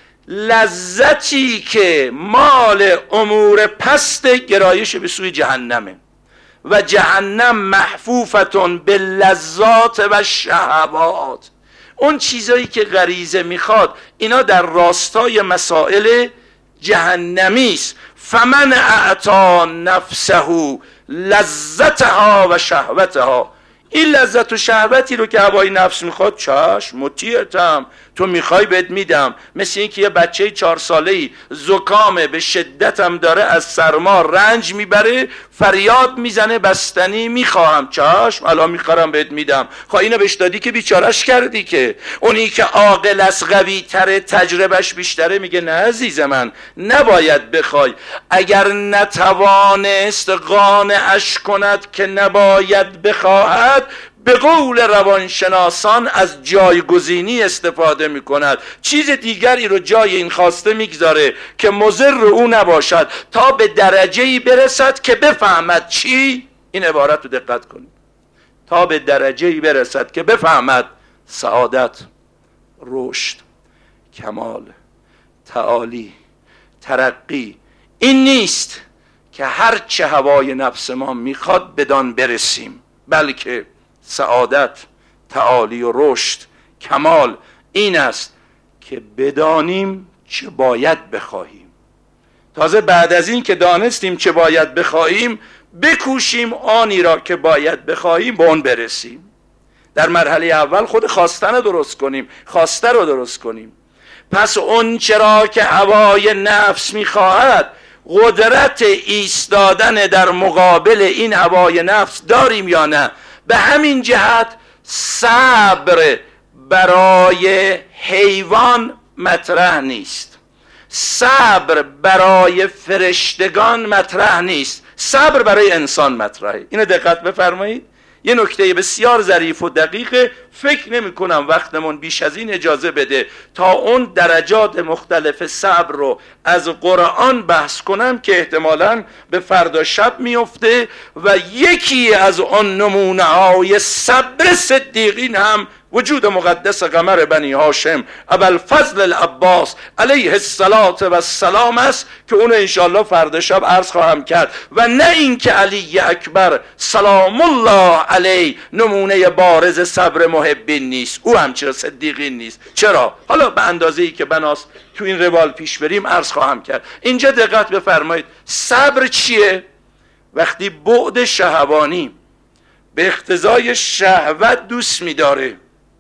Speaker 2: لذتی که مال امور پست گرایش به سوی جهنمه. و جهنم محفوفتون به لذات و شهوات. اون چیزایی که غریزه میخواد اینا در راستای مسائل جهنمی است. فمن اعطا نفسه لذتها و شهوتها. این لذت و شهوتی رو که هوای نفس میخواد، چشم مطیعتم، تو میخوای بهت میدم. مثل این که یه بچه چهار ساله‌ای زکامه به شدتم داره، از سرما رنج میبره، فریاد میزنه بستنی میخواهم، چشم الان میخوام بهت میدم. خب اینو بهش دادی که بیچارش کردی. که اونی که عاقل است، قوی تره، تجربهش بیشتره، میگه نه عزیز من نباید بخوای. اگر نتوانست قانعش کند که نباید بخواهد، به قول روانشناسان از جایگزینی استفاده می کند. چیز دیگری رو جای این خواسته میگذاره که مضر او نباشد، تا به درجه‌ای برسد که بفهمد. چی؟ این عبارت رو دقت کنید. تا به درجه‌ای برسد که بفهمد سعادت، رشد، کمال، تعالی، ترقی این نیست که هر چه هوای نفس ما میخواد بدان برسیم، بلکه سعادت، تعالی و رشد، کمال این است که بدانیم چه باید بخواهیم. تازه بعد از این که دانستیم چه باید بخواهیم، بکوشیم آنی را که باید بخواهیم به اون برسیم. در مرحله اول خود خواستن رو درست کنیم، خواسته رو درست کنیم. پس اون چرا که هوای نفس میخواهد قدرت ایستادن در مقابل این هوای نفس داریم یا نه؟ به همین جهت صبر برای حیوان مطرح نیست، صبر برای فرشتگان مطرح نیست، صبر برای انسان مطرحه. اینو دقت بفرمایید. یه نکته بسیار ظریف و دقیقه، فکر نمی کنم وقتمون بیش از این اجازه بده تا اون درجات مختلف صبر رو از قرآن بحث کنم که احتمالاً به فردا شب میفته و یکی از اون نمونه های صبر صدیقین هم وجود مقدس قمر بنی هاشم ابوالفضل العباس علیه الصلاة و السلام است که اون انشاءالله فردا شب عرض خواهم کرد، و نه اینکه علی اکبر سلام الله علیه نمونه بارز صبر محبین نیست، او همچنین صدیقین نیست. چرا؟ حالا به اندازه ای که بناست تو این روال پیش بریم عرض خواهم کرد. اینجا دقت بفرمایید، صبر چیه؟ وقتی بعد شهوانی به اقتضای شهوت دوست می‌داره،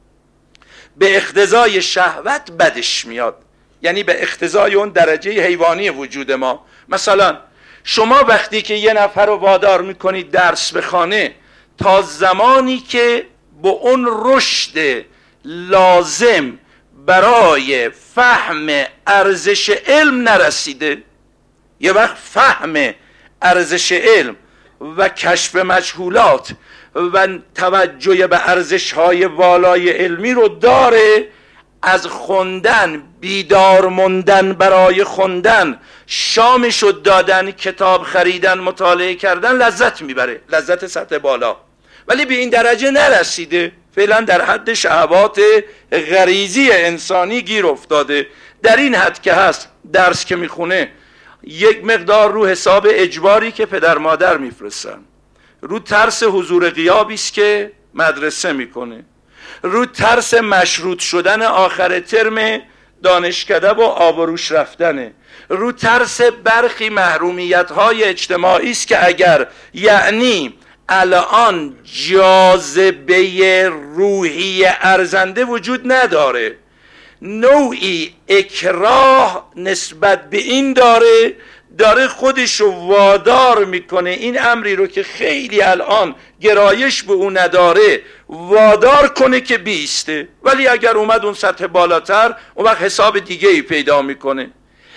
Speaker 2: به اقتضای شهوت بدش میاد، یعنی به اقتضای اون درجه حیوانی وجود ما. مثلا شما وقتی که یه نفر رو وادار میکنید درس بخونه، تا زمانی که با اون رشد لازم برای فهم ارزش علم نرسیده، یه وقت فهم ارزش علم و کشف مجهولات و توجه به ارزش‌های والای علمی رو داره، از خوندن، بیدار موندن برای خوندن، شامشو دادن، کتاب خریدن، مطالعه کردن لذت میبره، لذت سطح بالا. ولی به این درجه نرسیده، فعلا در حد شهوات غریزی انسانی گیر افتاده. در این حد که هست درس که میخونه یک مقدار رو حساب اجباری که پدر مادر میفرستن، رو ترس حضور غیابی است که مدرسه میکنه، رو ترس مشروط شدن آخر ترم دانشکده و آبروش رفتنه، رو ترس برخی محرومیت های اجتماعی است که اگر یعنی الان جاذبه روحی ارزنده وجود نداره، نوعی اکراه نسبت به این داره، داره خودشو وادار میکنه این امری رو که خیلی الان گرایش به اون نداره وادار کنه که بیسته. ولی اگر اومد اون سطح بالاتر، اون وقت حساب دیگه ای پیدا میکنه.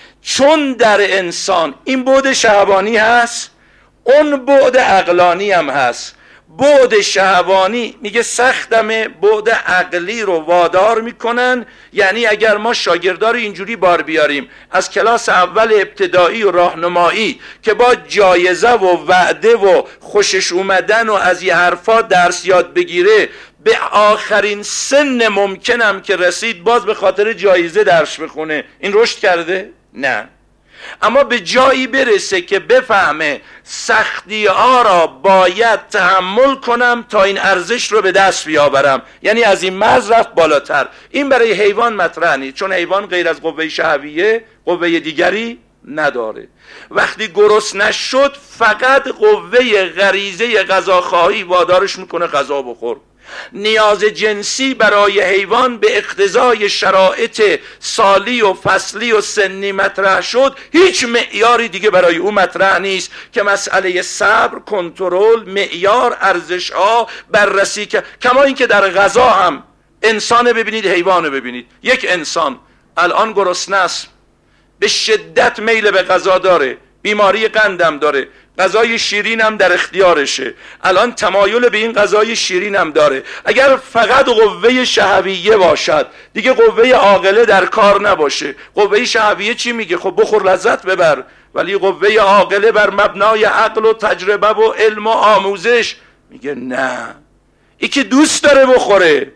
Speaker 2: چون در انسان این بعد شهوانی هست، اون بعد عقلانی هم هست. بعد شهوانی میگه سختمه، بعد عقلی رو وادار میکنن. یعنی اگر ما شاگردار اینجوری بار بیاریم از کلاس اول ابتدایی و راهنمایی که با جایزه و وعده و خوشش اومدن و از یه حرفا درس یاد بگیره، به آخرین سن ممکنم که رسید باز به خاطر جایزه درس بخونه، این رشد کرده؟ نه. اما به جایی برسه که بفهمه سختی ها را باید تحمل کنم تا این ارزش رو به دست بیاورم، یعنی از این مرز رفت بالاتر. این برای حیوان مطرح نیست، چون حیوان غیر از قوه شهویه قوه دیگری نداره. وقتی گرسنه شد فقط قوه غریزه غذاخواهی وادارش میکنه غذا بخور. نیاز جنسی برای حیوان به اقتضای شرایط سالی و فصلی و سنی مطرح شد، هیچ معیاری دیگه برای او مطرح نیست که مسئله صبر، کنترل، معیار، ارزش‌ها بررسی که کما اینکه در غذا هم انسان ببینید، حیوان ببینید. یک انسان الان گرسنه است، به شدت میل به غذا داره، بیماری قندم داره، غذای شیرین هم در اختیارشه، الان تمایل به این غذای شیرین هم داره. اگر فقط قوه شهویه باشد، دیگه قوه عاقله در کار نباشه. قوه شهویه چی میگه؟ خب بخور لذت ببر. ولی قوه عاقله بر مبنای عقل و تجربه و علم و آموزش میگه نه، ای که دوست داره بخوره،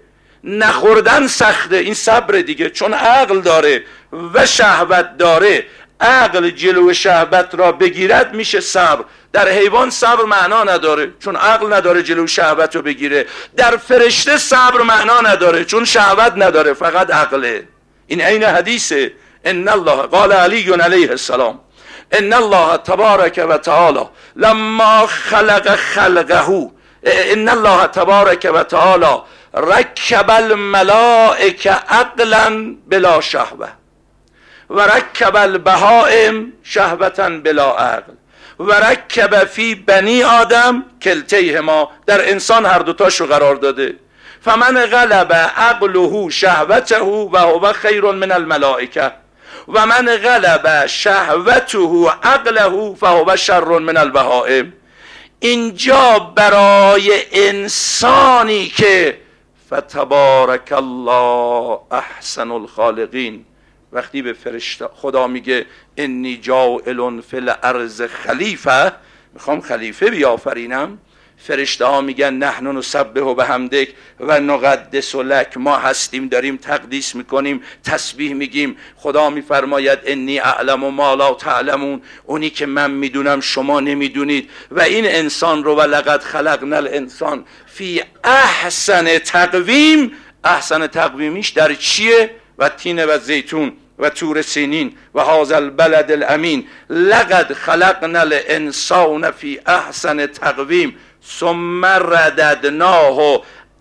Speaker 2: نخوردن سخته. این صبر دیگه، چون عقل داره و شهوت داره. عقل جلو شهوت را بگیرد میشه صبر. در حیوان صبر معنا نداره، چون عقل نداره جلو شهوت رو بگیره. در فرشته صبر معنا نداره، چون شهوت نداره، فقط عقله. این عین حدیثه. ان الله قال علی علیه السلام ان الله تبارک و تعالی لما خلق خلقه ان الله تبارک و تعالی رکب الملائکه عقلا بلا شهوه. و رکب البهائم شهوتا بلا عقل و رکب فی بنی آدم کلتیهما، در انسان هر دوتاشو قرار داده. فمن غلب عقله شهوته و هو خیر من الملائکه و من غلب شهوته عقله فهو شر من البهائم. اینجا برای انسانی که فتبارک الله احسن الخالقین، وقتی به فرشته خدا میگه انی جاعل فی الارض خلیفه، میخوام خلیفه بیافرینم، فرشته ها میگن نحن نسبح بحمدک و نقدس لک، ما هستیم داریم تقدیس میکنیم تسبیح میگیم. خدا میفرماید انی اعلم ما لا تعلمون، اونی که من میدونم شما نمیدونید. و این انسان رو و لقد خلقنا الانسان فی احسن تقویم، احسن تقویمیش در چیه؟ و تین و زیتون و تور سینین و هذا البلد الامین لقد خلقنا الانسان فی احسن تقویم ثم رددناه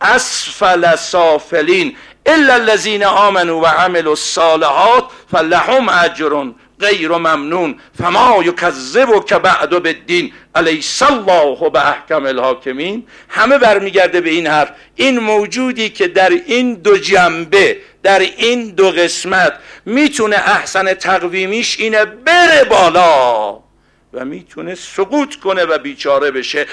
Speaker 2: اسفل سافلین الا الذين آمنوا و عملوا الصالحات فلهم اجر غیر ممنون فما یکذبک بعد بالدین الیس الله باحکم الحاکمین. همه برمیگرده به این حرف. این موجودی که در این دو جنبه، در این دو قسمت میتونه احسن تقویمیش اینه بره بالا و میتونه سقوط کنه و بیچاره بشه،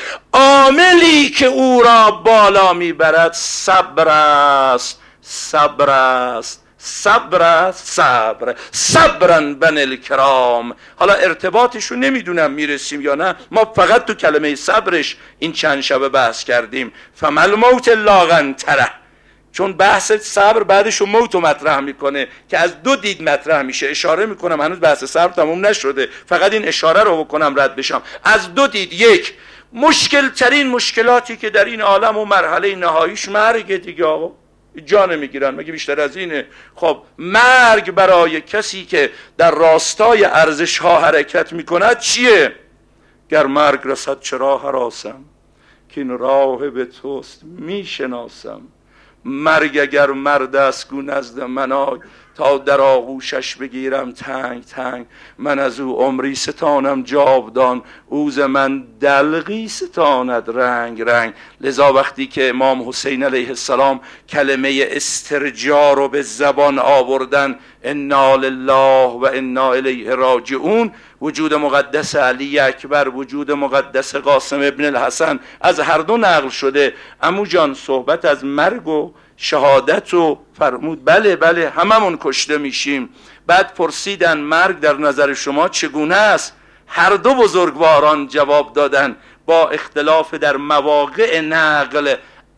Speaker 2: عاملی که او را بالا میبرد صبر است، صبر است، صبر است، صبر، صبرن بن الکرام. حالا ارتباطشو نمیدونم میرسیم یا نه، ما فقط تو کلمه صبرش این چند شبه بحث کردیم. فمل موت الا قنطره، چون بحث صبر بعدشو موتو مطرح میکنه که از دو دید مطرح میشه. اشاره میکنم هنوز بحث صبر تموم نشده، فقط این اشاره رو بکنم رد بشم. از دو دید، یک، مشکل ترین مشکلاتی که در این عالم و مرحله نهاییش مرگ دیگه. آقا جان میگیرن، مگه بیشتر از اینه؟ خب مرگ برای کسی که در راستای ارزش ها حرکت میکند چیه؟ گر مرگ رسد چرا هراسم که این راه به توست میشناسم. مرگ اگر مرد است گو نزد من آی تا در آغوشش بگیرم تنگ تنگ. من از او عمری ستانم جاودان اوز من دلقی ستاند رنگ رنگ. لذا وقتی که امام حسین علیه السلام کلمه استرجاع رو به زبان آوردن، انا لله و انا الیه راجعون، وجود مقدس علی اکبر، وجود مقدس قاسم ابن الحسن از هر دو نقل شده. عمو جان صحبت از مرگ و شهادت و فرمود بله بله هممون کشته میشیم. بعد پرسیدن مرگ در نظر شما چگونه است؟ هر دو بزرگواران جواب دادن با اختلاف در مواقع نقل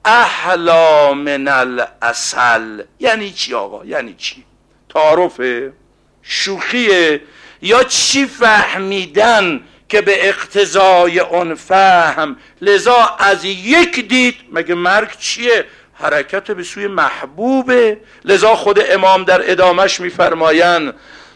Speaker 2: احلا من العسل. یعنی چی آقا؟ یعنی چی؟ تعارفه؟ شوخیه؟ یا چی فهمیدن که به اقتضای اون فهم؟ لذا از یک دید مگه مرگ چیه؟ حرکت به سوی محبوبه. لذا خود امام در ادامش میفرمایند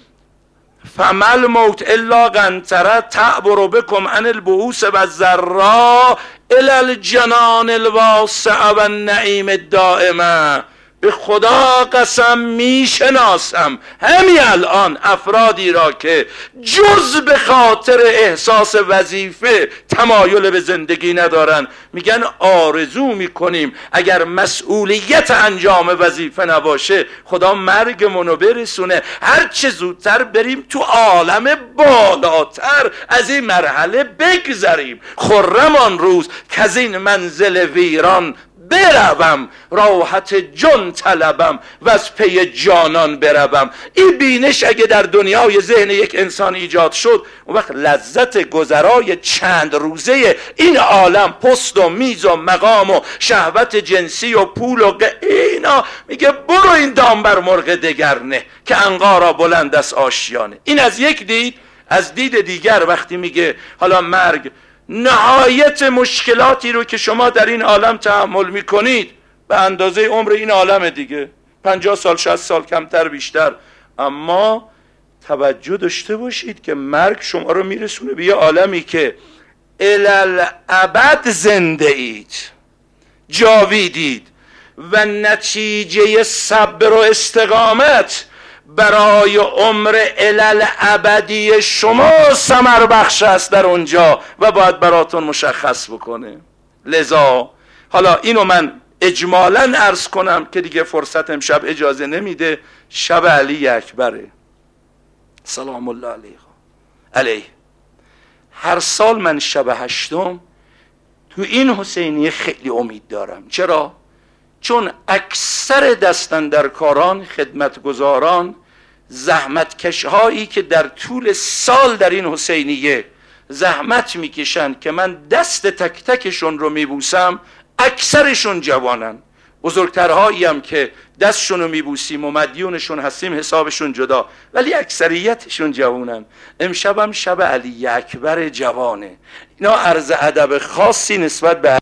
Speaker 2: فمل موت الا قنطره تعبر بکم عن البؤوس و الذرا الی الجنان الواسع و النعیم الدائمه. به خدا قسم میشناسم همین الان افرادی را که جز به خاطر احساس وظیفه تمایل به زندگی ندارن، میگن آرزو میکنیم اگر مسئولیت انجام وظیفه نباشه خدا مرگمونو برسونه، هر چه زودتر بریم تو عالم بالاتر از این مرحله بگذریم. خرم آن روز که از این منزل ویران بروم، راحت جان طلبم و از پی جانان بروم. این بینش اگه در دنیای ذهن یک انسان ایجاد شد، اون وقت لذت گذرای چند روزه این عالم، پست و میز و مقام و شهوت جنسی و پول و اینا، میگه برو این دام بر مرغ دگر نه که عنقا بلند است آشیانه. این از یک دید. از دید دیگر وقتی میگه حالا مرگ نهایت مشکلاتی رو که شما در این عالم تحمل میکنید به اندازه عمر این عالم دیگه، پنجاه سال شصت سال کمتر بیشتر، اما توجه داشته باشید که مرگ شما رو میرسونه به یه عالمی که الالعبد زنده اید، جاویدید و نتیجه صبر و استقامت برای عمر علل ابدی شما ثمر بخش است در اونجا و باید براتون مشخص بکنه. لذا حالا اینو من اجمالاً عرض کنم که دیگه فرصت امشب اجازه نمیده. شب علی اکبره سلام الله علیه علیه هر سال من شب هشتم تو این حسینیه خیلی امید دارم. چرا؟ چون اکثر دستاندرکاران، خدمتگزاران، زحمتکش هایی که در طول سال در این حسینیه زحمت میکشن که من دست تک تکشون رو میبوسم، اکثرشون جوانن. بزرگترهایی هم که دستشون رو میبوسیم و مدیونشون هستیم حسابشون جدا، ولی اکثریتشون جوانن. امشبم شب علی اکبر جوانه. اینا عرض ادب خاصی نسبت به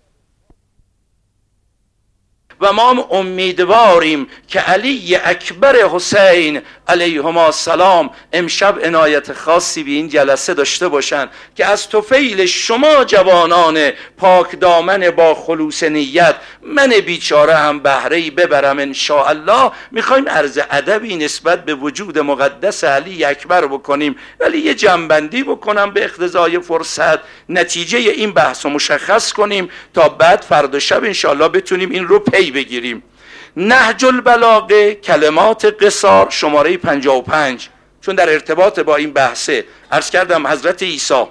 Speaker 2: و ما امیدواریم که علی اکبر حسین علیهما السلام امشب عنایت خاصی به این جلسه داشته باشن که از طفیل شما جوانان پاک دامن با خلوص نیت من بیچاره هم بهره‌ای ببرم ان شاء الله. میخوایم عرض ادبی نسبت به وجود مقدس علی اکبر بکنیم، ولی یه جنبندی بکنم به اقتضای فرصت، نتیجه این بحث رو مشخص کنیم تا بعد فردا شب ان شاء الله بتونیم این رو پی بگیریم. نهج البلاغه کلمات قصار شماره پنجاه و پنج، چون در ارتباط با این بحثه عرض کردم حضرت عیسی،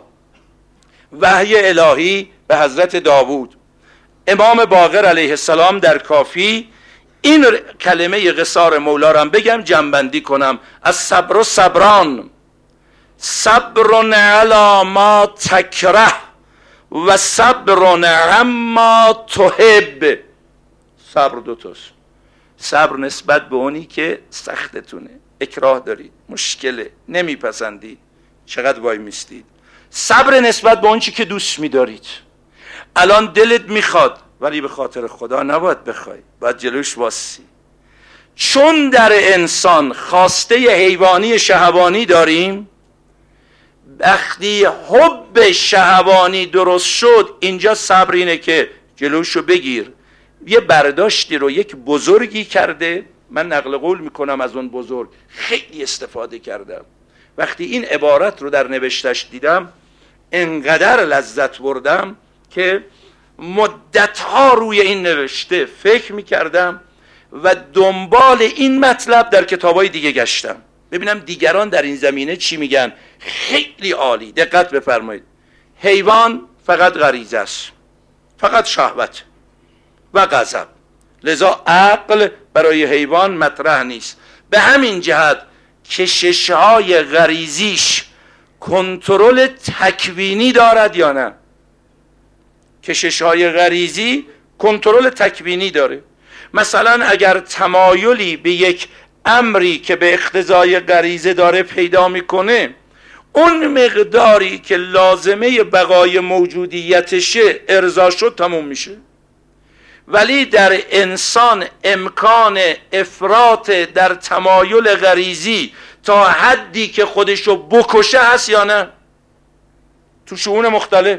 Speaker 2: وحی الهی به حضرت داوود، امام باقر علیه السلام در کافی. این کلمه قصار مولا رو هم بگم جنبندی کنم. از صبر و صبران، صبر علی ما تکره و صبر عما تحب. صبر دوتاست. صبر نسبت به اونی که سختتونه، اکراه دارید، مشکله، نمیپسندید، چقدر وای میستید. صبر نسبت به اون چی که دوست میدارید. الان دلت میخواد ولی به خاطر خدا نباید بخوای، باید جلوش واسی. چون در انسان خواسته حیوانی شهوانی داریم، وقتی حب شهوانی درست شد، اینجا صبر اینه که جلوشو بگیر. یه برداشتی رو یک بزرگی کرده، من نقل قول میکنم از اون بزرگ، خیلی استفاده کردم. وقتی این عبارت رو در نوشتش دیدم انقدر لذت بردم که مدتها روی این نوشته فکر میکردم و دنبال این مطلب در کتابای دیگه گشتم ببینم دیگران در این زمینه چی میگن. خیلی عالی. دقت بفرمایید. حیوان فقط غریزه است، فقط شهوت و غضب، لذا عقل برای حیوان مطرح نیست. به همین جهت کشش‌های غریزیش کنترل تکوینی دارد یا نه؟ کشش‌های غریزی کنترل تکوینی داره. مثلا اگر تمایلی به یک امری که به اقتضای غریزه داره پیدا میکنه، اون مقداری که لازمه بقای موجودیتشه ارضا شد تموم میشه. ولی در انسان امکان افراط در تمایل غریزی تا حدی که خودشو بکشه هست یا نه؟ تو شؤون مختلف.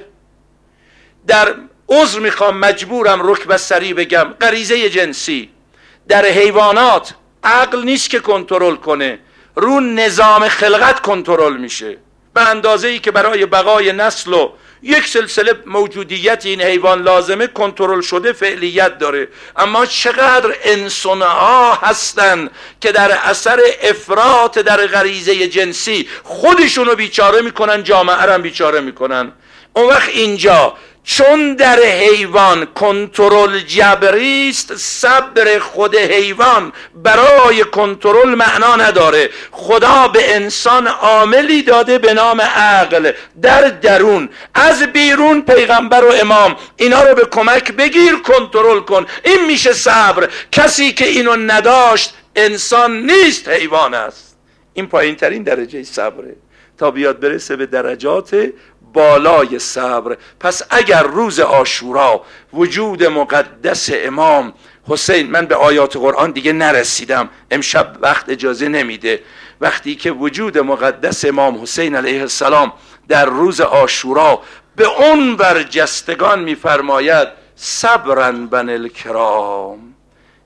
Speaker 2: در عذر میخوام مجبورم رکب سری بگم، غریزه جنسی در حیوانات عقل نیست که کنترل کنه، رو نظام خلقت کنترل میشه، به اندازه ای که برای بقای نسل و یک سلسله موجودیت این حیوان لازمه کنترل شده فعلیت داره. اما چقدر انسان‌ها هستن که در اثر افراط در غریزه جنسی خودشونو بیچاره میکنن، جامعه رو بیچاره میکنن. اون وقت اینجا چون در حیوان کنترل جبری است، صبر خود حیوان برای کنترل معنا نداره. خدا به انسان عاملی داده به نام عقل در درون، از بیرون پیغمبر و امام اینا رو به کمک بگیر، کنترل کن. این میشه صبر. کسی که اینو نداشت انسان نیست، حیوان است. این پایین ترین درجه صبره تا بیاد برسه به درجات بالای صبر. پس اگر روز عاشورا وجود مقدس امام حسین، من به آیات قرآن دیگه نرسیدم امشب وقت اجازه نمیده، وقتی که وجود مقدس امام حسین علیه السلام در روز عاشورا به اون برجستگان میفرماید صبرن بن الکرام،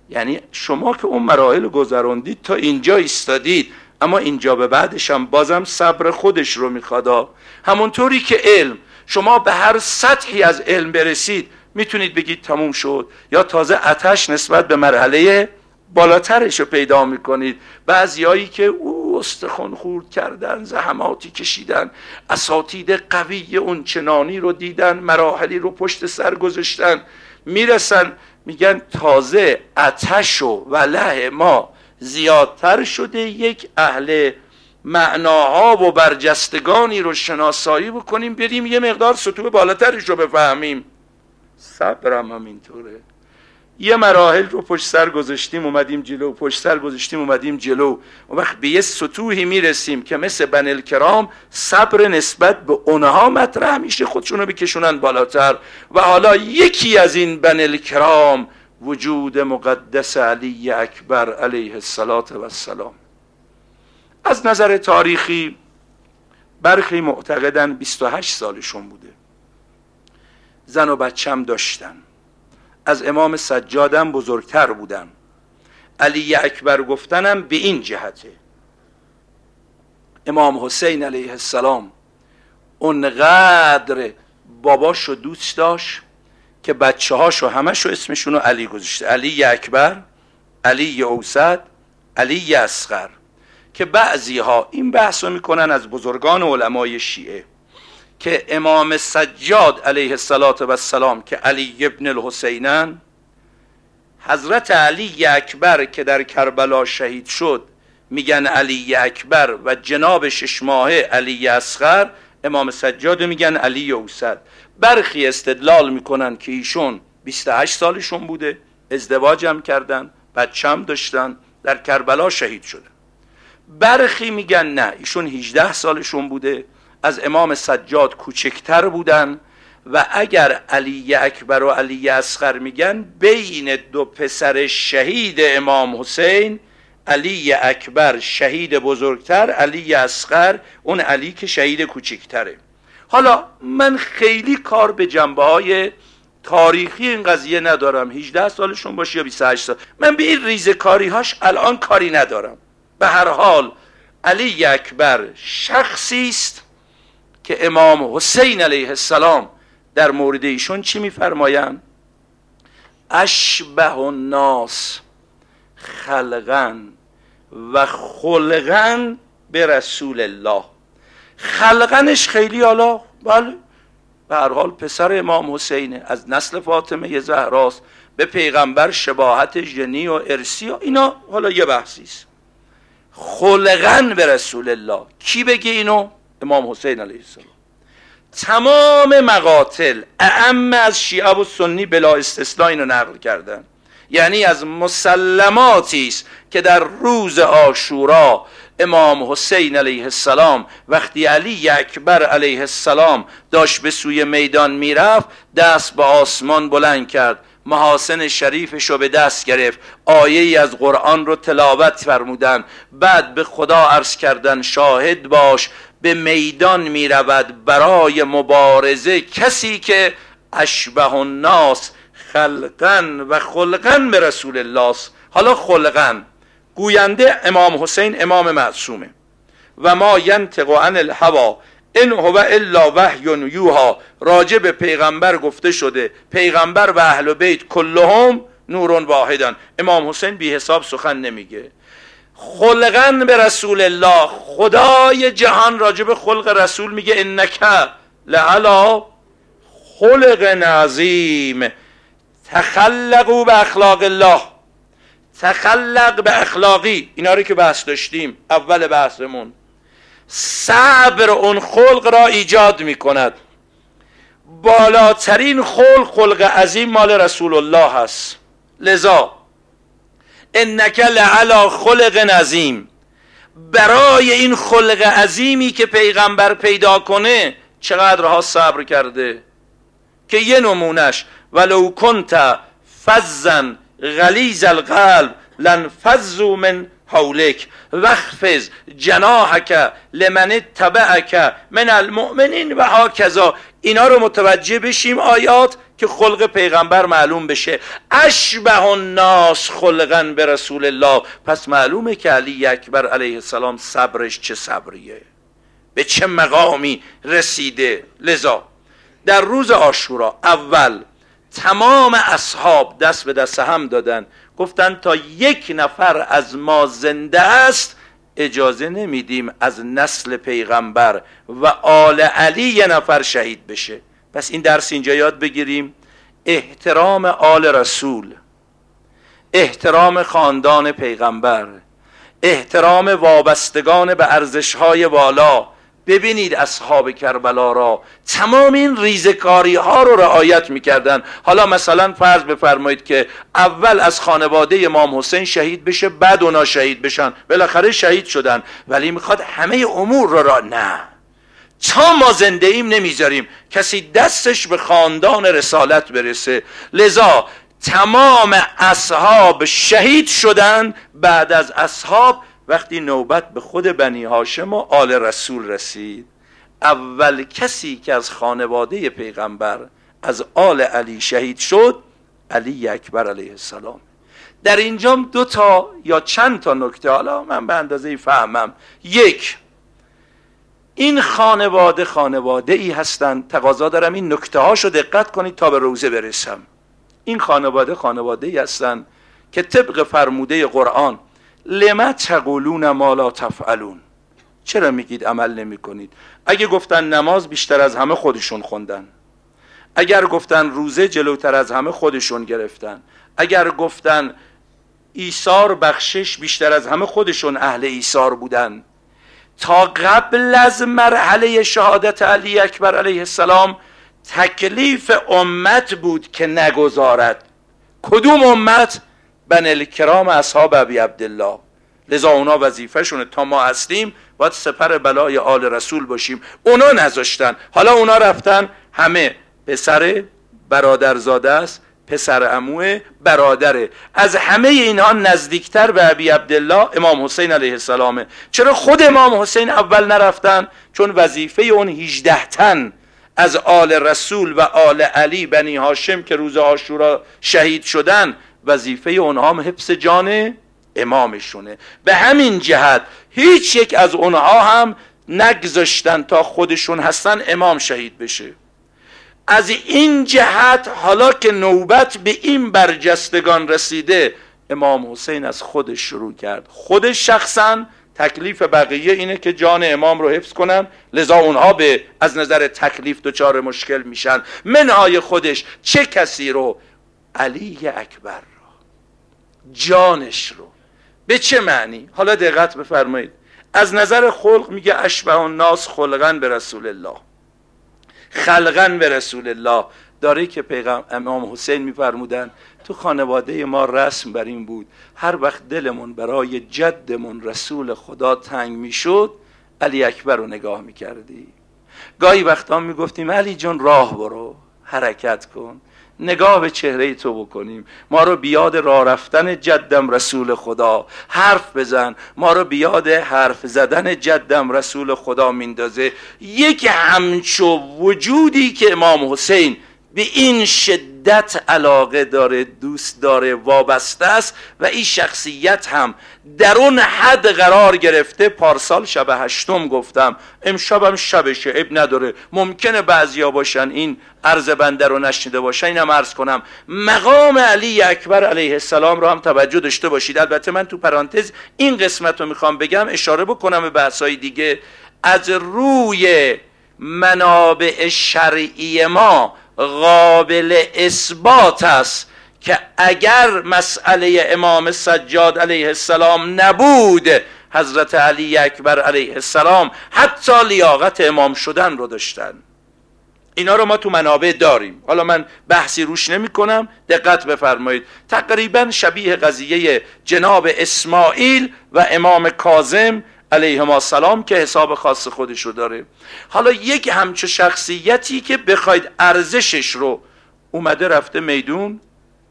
Speaker 2: یعنی شما که اون مراحل گذراندید تا اینجا ایستادید، اما اینجا به بعدش هم بازم صبر خودش رو میخواد. همونطوری که علم، شما به هر سطحی از علم برسید میتونید بگید تموم شد، یا تازه آتش نسبت به مرحله بالاترش رو پیدا میکنید. بعضیایی که او استخوان خورد کردن، زحماتی کشیدن، اساتید قوی اون چنانی رو دیدن، مراحلی رو پشت سر گذاشتن، میرسن میگن تازه آتش و ولع ما زیادتر شده، یک اهل معناها و برجستگانی رو شناسایی بکنیم، بریم یه مقدار سطوح بالاترش رو بفهمیم. صبرم هم اینطوره. یه مراحل رو پشت سر گذاشتیم اومدیم جلو، پشت سر گذاشتیم اومدیم جلو، و وقت به یه سطوحی میرسیم که مثل بنی الکرام صبر نسبت به اونها مطرح میشه، خودشونو بکشونن بالاتر. و حالا یکی از این بنی الکرام وجود مقدس علی اکبر علیه السلام. از نظر تاریخی برخی معتقدن بیست و هشت سالشون بوده، زن و بچم داشتن، از امام سجادم بزرگتر بودن. علی اکبر گفتنم به این جهته، امام حسین علیه السلام اونقدر باباشو دوست داشت که بچه هاشو همشو اسمشونو علی گذاشته، علی اکبر، علی اوسط، علی اصغر. که بعضی ها این بحث رو میکنن از بزرگان علمای شیعه که امام سجاد علیه السلام که علی ابن الحسینن، حضرت علی اکبر که در کربلا شهید شد میگن علی اکبر، و جناب شش ماهه علی اصغر، امام سجاد میگن علی اوسط. برخی استدلال میکنن که ایشون بیست و هشت سالشون بوده، ازدواج هم کردن، بچه هم داشتن، در کربلا شهید شدن. برخی میگن نه، ایشون هجده سالشون بوده، از امام سجاد کوچکتر بودن، و اگر علی اکبر و علی اصغر میگن بین دو پسر شهید امام حسین، علی اکبر شهید بزرگتر، علی اصغر اون علی که شهید کوچکتره. حالا من خیلی کار به جنبه های تاریخی این قضیه ندارم، هجده سالشون باشه یا بیست و هشت سال، من به این ریزه کاری هاش الان کاری ندارم. به هر حال علی اکبر شخصی است که امام حسین علیه السلام در مورد ایشون چی میفرمایند؟ اشبه الناس خلقا و خلقا به رسول الله. خلقنش خیلی حالا بله، به هر حال پسر امام حسینه، از نسل فاطمه زهراست، به پیغمبر شباهت ژنی و ارثی و اینا حالا یه بحثی است. خلقن به رسول الله، کی بگه اینو؟ امام حسین علیه السلام. تمام مقاتل اعم از شیعه و سنی بلا استثنا اینو نقل کردن، یعنی از مسلماتی است که در روز عاشورا امام حسین علیه السلام وقتی علی اکبر علیه السلام داشت به سوی میدان میرفت، دست به آسمان بلند کرد، محاسن شریفش رو به دست گرفت، آیه ای از قرآن رو تلاوت فرمودن، بعد به خدا عرض کردن شاهد باش به میدان می رود برای مبارزه کسی که اشبه الناس خلقن و خلقن به رسول الله. حالا خلقن گوینده امام حسین امام معصومه، و ما ینطق عن الهوی ان هو الا وحی یوحی، راجع به پیغمبر گفته شده پیغمبر و اهل بیت کلهم نور واحدن. امام حسین بی حساب سخن نمیگه. خلقن به رسول الله، خدای جهان راجع به خلق رسول میگه انک لعلی خلق عظیم. تخلقوا به اخلاق الله، تخلق به اخلاقی، اینا رو که بحث داشتیم اول بحثمون. صبر اون خلق را ایجاد میکند. بالاترین خلق خلق عظیم مال رسول الله هست، لذا انک لعلی خلق عظیم. برای این خلق عظیمی که پیغمبر پیدا کنه چقدرها صبر کرده، که یه نمونش ولو کنت فظا غلیظ القلب لانفضوا من حولک واخفض جناحک لمن اتبعک من المؤمنین و هکذا. اینا رو متوجه بشیم آیات که خلق پیغمبر معلوم بشه. اشبه الناس خلقا به رسول الله. پس معلومه که علی اکبر علیه السلام صبرش چه صبریه، به چه مقامی رسیده. لذا در روز عاشورا اول تمام اصحاب دست به دست هم دادن، گفتن تا یک نفر از ما زنده است اجازه نمیدیم از نسل پیغمبر و آل علی یه نفر شهید بشه. پس این درس اینجا یاد بگیریم، احترام آل رسول، احترام خاندان پیغمبر، احترام وابستگان به ارزش‌های والا. ببینید اصحاب کربلا را تمام این ریزکاری ها رو رعایت میکردن. حالا مثلا فرض بفرمایید که اول از خانواده امام حسین شهید بشه، بعد اونا شهید بشن، بالاخره شهید شدن، ولی میخواد همه امور رو را نه، تا ما زنده ایم نمیذاریم کسی دستش به خاندان رسالت برسه. لذا تمام اصحاب شهید شدن. بعد از اصحاب وقتی نوبت به خود بنی هاشم و آل رسول رسید، اول کسی که از خانواده پیغمبر از آل علی شهید شد علی اکبر علیه السلام. در اینجا دو تا یا چند تا نکته حالا من به اندازه فهمم. یک، این خانواده خانواده ای هستند، تقاضا دارم این نکته هاشو دقت کنید تا به روزه برسم. این خانواده خانواده ای هستند که طبق فرموده قرآن لما تقولون ما لا تفعلون، چرا میگید عمل نمی کنید؟ اگه گفتن نماز بیشتر از همه خودشون خوندن، اگر گفتن روزه جلوتر از همه خودشون گرفتن، اگر گفتن ایثار بخشش بیشتر از همه خودشون اهل ایثار بودن. تا قبل از مرحله شهادت علی اکبر علیه السلام تکلیف امت بود که نگذارد. کدوم امت؟ بنی الکرام اصحاب ابی عبدالله. لذا اونا وظیفه شونه تا ما هستیم باید سپر بلای آل رسول باشیم. اونا نذاشتن، حالا اونا رفتن، همه پسر برادرزاده است، پسر عموه، برادره، از همه اینها نزدیکتر به ابی عبدالله امام حسین علیه السلامه. چرا خود امام حسین اول نرفتن؟ چون وظیفه اون هجده تن از آل رسول و آل علی بنی هاشم که روز عاشورا شهید شدن، وظیفه اونها هم حفظ جان امامشونه. به همین جهت هیچ یک از اونها هم نگذاشتن تا خودشون هستن امام شهید بشه. از این جهت حالا که نوبت به این برجستگان رسیده، امام حسین از خودش شروع کرد. خودش شخصا تکلیف بقیه اینه که جان امام رو حفظ کنن، لذا اونها به از نظر تکلیف دچار مشکل میشن. منهای خودش چه کسی رو؟ علی اکبر رو، جانش رو. به چه معنی؟ حالا دقت بفرمایید. از نظر خلق میگه اشبه الناس خلقا به رسول الله، خلقا به رسول الله. داره که پیغمبر امام حسین میفرمودن تو خانواده ما رسم بر این بود هر وقت دلمون برای جدمون رسول خدا تنگ میشد علی اکبر رو نگاه میکردی. گاهی وقتا میگفتیم علی جون راه برو، حرکت کن، نگاه به چهره تو بکنیم، ما رو بیاد راه رفتن جدم رسول خدا، حرف بزن، ما رو بیاد حرف زدن جدم رسول خدا میندازه. یک همچو وجودی که امام حسین به این شدت علاقه داره، دوست داره، وابسته است و این شخصیت هم در اون حد قرار گرفته. پارسال شب هشتم گفتم، امشبم شبشه، اب نداره، ممکنه بعضیا باشن این عرض بنده رو نشنیده باشن، اینم عرض کنم مقام علی اکبر علیه السلام رو هم توجه داشته باشید. البته من تو پرانتز این قسمت رو میخوام بگم، اشاره بکنم به بحثای دیگه. از روی منابع شرعی ما قابل اثبات است که اگر مسئله امام سجاد علیه السلام نبود، حضرت علی اکبر علیه السلام حتی لیاقت امام شدن رو داشتن. اینا رو ما تو منابع داریم، حالا من بحثی روش نمی کنم، دقت بفرمایید. تقریبا شبیه قضیه جناب اسماعیل و امام کاظم علیهما السلام که حساب خاص خودش رو داره. حالا یک همچه شخصیتی که بخواید ارزشش رو، اومده رفته میدون،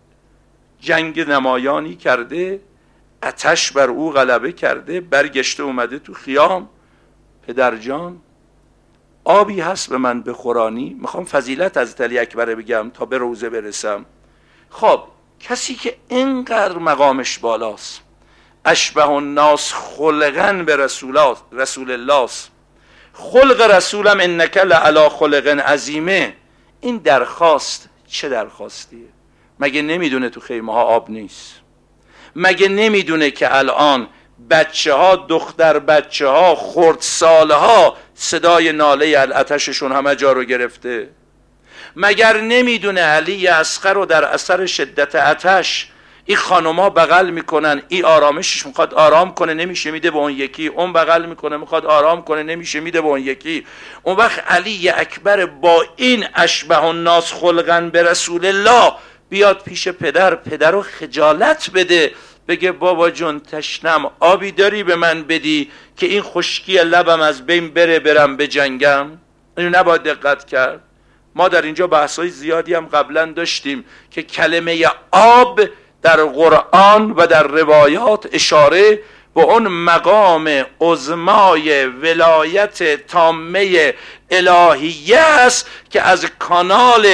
Speaker 2: جنگ نمایانی کرده، آتش بر او غلبه کرده، برگشته اومده تو خیام، پدرجان آبی هست به من بخورانی. میخوام فضیلت حضرت علی اکبر بگم تا به روزه برسم. خب کسی که اینقدر مقامش بالاست، اشبه الناس خلقا به رسول الله، خلق رسولم انک لعلی خلق عظیمه، این درخواست چه درخواستیه؟ مگه نمیدونه تو خیمه ها آب نیست؟ مگه نمیدونه که الان بچه ها، دختر بچه ها، خردساله ها صدای ناله العطششون همه جا رو گرفته؟ مگر نمیدونه علی اصغر رو در اثر شدت عطش این خانوما بغل میکنن، این آرامشش میخواد آرام کنه نمیشه میده به اون یکی، اون بغل میکنه میخواد آرام کنه نمیشه میده به اون یکی. اون وقت علی اکبر با این اشبه الناس خلقا به رسول الله بیاد پیش پدر، پدر رو خجالت بده، بگه بابا جون تشنم، آبی داری به من بدی که این خشکی لبم از بین بره برم به جنگم؟ اینو نباید دقت کرد. ما در اینجا بحثای زیادی هم قبلا داشتیم که کلمه آب در قرآن و در روایات اشاره به اون مقام عظمای ولایت تامه الهیه است که از کانال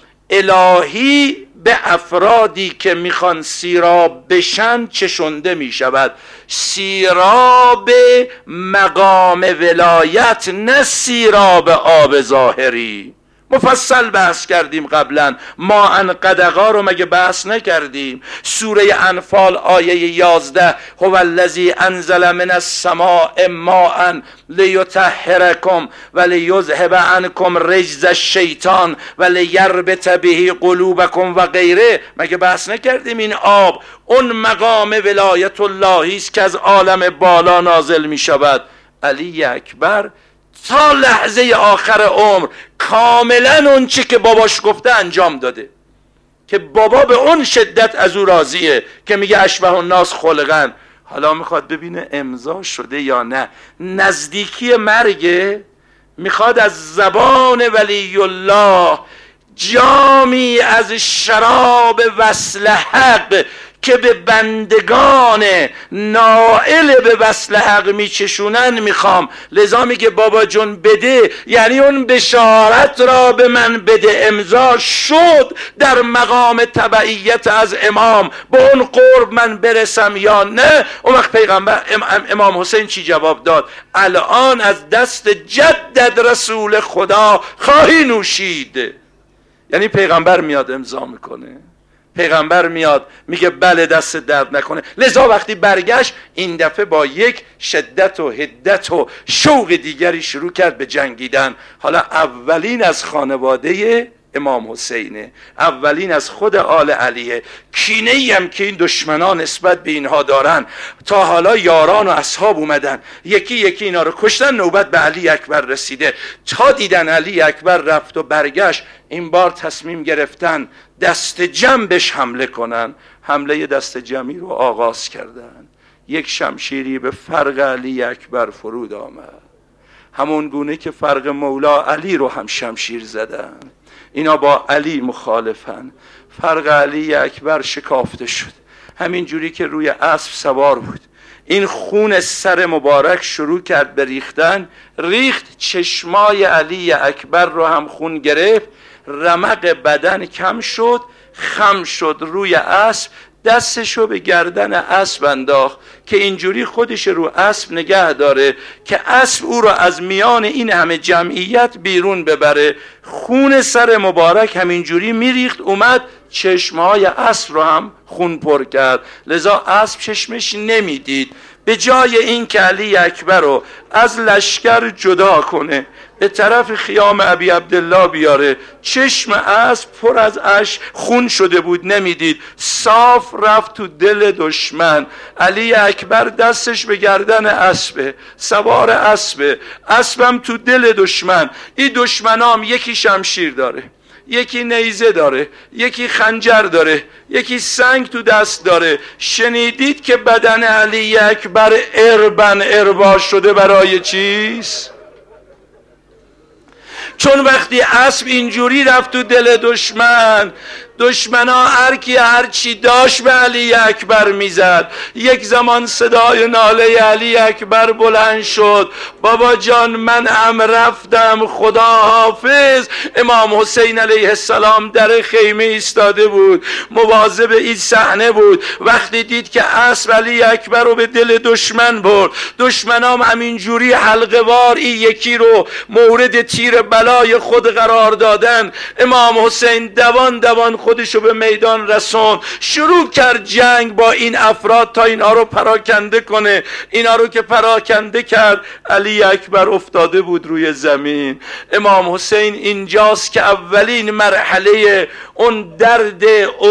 Speaker 2: الهی به افرادی که میخوان سیراب بشن چشنده میشود. سیراب مقام ولایت، نه سیراب آب ظاهری. مفصل بحث کردیم قبلا. ما ان قدقا رو مگه بحث نکردیم؟ سوره انفال آیه یازده، هو الذی انزل من السماء ماء لیطهرکم و لیذهب عنکم رجز الشیطان و لیربط به قلوبکم و غیره. مگه بحث نکردیم این آب اون مقام ولایت اللهی است که از عالم بالا نازل می شود؟ علی اکبر تا لحظه آخر عمر کاملا اون چی که باباش گفته انجام داده، که بابا به اون شدت از او راضیه که میگه اشبه الناس خلقا. حالا میخواد ببینه امضا شده یا نه. نزدیکی مرگه، میخواد از زبان ولی الله جامی از شراب وصل حق که به بندگان نائل به وصل حق میچشونن میخوام. لذا میگه بابا جون بده، یعنی اون بشارت را به من بده. امضا شد در مقام تبعیت از امام، به اون قرب من برسم یا نه؟ اون وقت پیغمبر امام حسین چی جواب داد؟ الان از دست جدد رسول خدا خواهی نوشید. یعنی پیغمبر میاد امضا میکنه، پیغمبر میاد میگه بله دست درد نکنه. لذا وقتی برگشت این دفعه با یک شدت و حدت و شوق دیگری شروع کرد به جنگیدن. حالا اولین از خانواده امام حسینه، اولین از خود آل علیه. کینه ای هم که این دشمنان نسبت به اینها دارن، تا حالا یاران و اصحاب اومدن یکی یکی اینا رو کشتن، نوبت به علی اکبر رسیده. تا دیدن علی اکبر رفت و برگشت، این بار تصمیم گرفتن دست جمع بهش حمله کنن. حمله دست جمعی رو آغاز کردن. یک شمشیری به فرق علی اکبر فرود آمد، همون گونه که فرق مولا علی رو هم شمشیر زدن. اینا با علی مخالفن. فرق علی اکبر شکافته شد، همین جوری که روی اسب سوار بود این خون سر مبارک شروع کرد به ریختن. ریخت، چشمای علی اکبر رو هم خون گرفت، رمق بدن کم شد، خم شد روی اسب، دستشو به گردن اسب انداخت که اینجوری خودش رو اسب نگه داره که اسب او رو از میان این همه جمعیت بیرون ببره. خون سر مبارک همینجوری میریخت، اومد چشمهای اسب رو هم خون پر کرد. لذا اسب چشمش نمیدید. به جای این که علی اکبر رو از لشکر جدا کنه به طرف خیام ابی عبدالله بیاره، چشم اسب پر از اشک خون شده بود، نمیدید، صاف رفت تو دل دشمن. علی اکبر دستش به گردن اسبه، سوار اسبه، اسبم تو دل دشمن. این دشمنام یکی شمشیر داره، یکی نیزه داره، یکی خنجر داره، یکی سنگ تو دست داره. شنیدید که بدن علی اکبر اربن اربا شده برای چیست؟ چون وقتی اسب اینجوری رفت تو دل دشمن، دشمنا هر کی هر چی داشت به علی اکبر میزد. یک زمان صدای ناله علی اکبر بلند شد: بابا جان من هم رفتم، خدا حافظ. امام حسین علیه السلام در خیمه ایستاده بود، مواظب این صحنه بود. وقتی دید که اسب علی اکبر رو به دل دشمن برد، دشمنام همینجوری حلقه وار این یکی رو مورد تیر بلای خود قرار دادن، امام حسین دوان دوان خودشو به میدان رسون، شروع کرد جنگ با این افراد تا اینا رو پراکنده کنه. اینا رو که پراکنده کرد، علی اکبر افتاده بود روی زمین. امام حسین اینجاست که اولین مرحله اون درد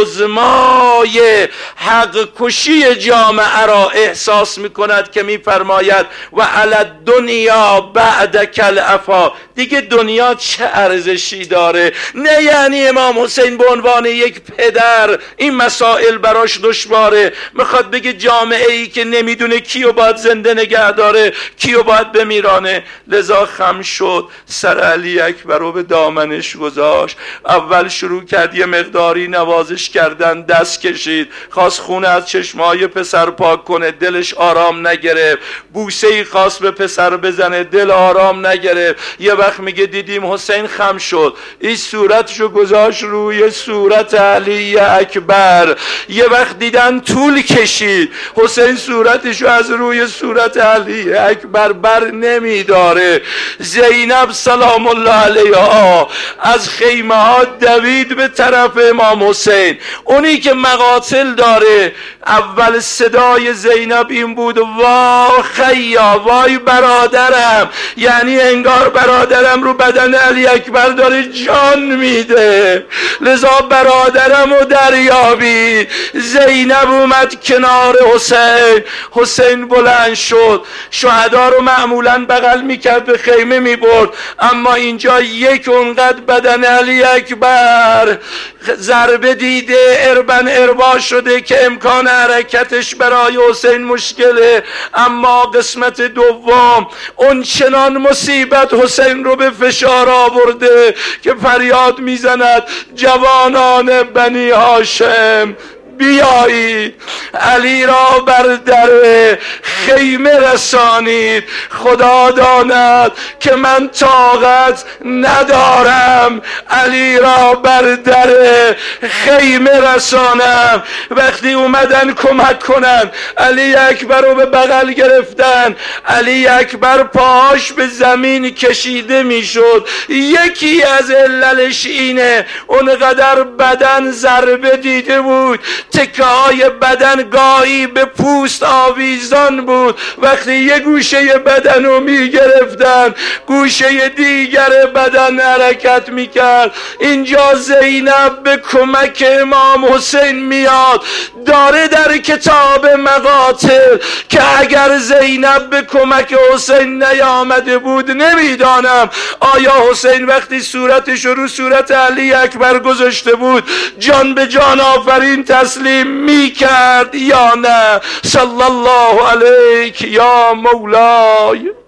Speaker 2: عظمای حق کشی جامعه را احساس میکند که میفرماید و علی الدنیا بعدک العفا. دیگه دنیا چه ارزشی داره؟ نه یعنی امام حسین به عنوان یک پدر این مسائل براش دشواره، میخواد بگه جامعه ای که نمیدونه کیو باید زنده نگه داره کیو باید بمیرانه. لذا خم شد، سر علی اکبر رو به دامنش گذاشت. اول شروع کرد یه مقداری نوازش کردن، دست کشید، خواست خونه از چشمای پسر پاک کنه، دلش آرام نگرفت. بوسه ای خواست به پسر بزنه، دل آرام نگرفت. یه وقت میگه دیدیم حسین خم شد، این صورتشو گذاشت روی صورت علی اکبر. یه وقت دیدن طول کشید، حسین صورتشو از روی صورت علی اکبر بر نمیداره. زینب سلام الله علیها از خیمه ها دوید به طرف امام حسین. اونی که مقاتل داره، اول صدای زینب این بود: وای خیا، وای برادرم. یعنی انگار برادرم رو بدن علی اکبر داره جان میده، لذا برادرم رو دریابی. زینب اومد کنار حسین، حسین بلند شد. شهدا رو معمولا بغل میکرد، به خیمه میبرد، اما اینجا یک اونقدر بدن علی اکبر ضربه دیده، اربن اربا شده که امکان حرکتش برای حسین مشکله. اما قسمت دوم اون چنان مصیبت حسین رو به فشار آورده که فریاد میزند: جوانان بنی هاشم بیایید، علی را بر در خیمه رسانید. خدا داند که من طاقت ندارم علی را بر در خیمه رسانم. وقتی اومدن کمک کنن، علی اکبر رو به بغل گرفتن. علی اکبر پاهاش به زمین کشیده میشد. یکی از عللش اینه اونقدر بدن ضربه دیده بود، تکه های بدن گاهی به پوست آویزان بود. وقتی یه گوشه بدن رو می گرفتن، گوشه دیگر بدن حرکت می کرد. اینجا زینب به کمک امام حسین میاد. داره در کتاب مقاتل که اگر زینب به کمک حسین نیامده بود، نمیدانم آیا حسین وقتی صورتش رو صورت علی اکبر گذاشته بود جان به جان آفرین تسلیم می کرد یا نه. صلی الله علیک یا مولای.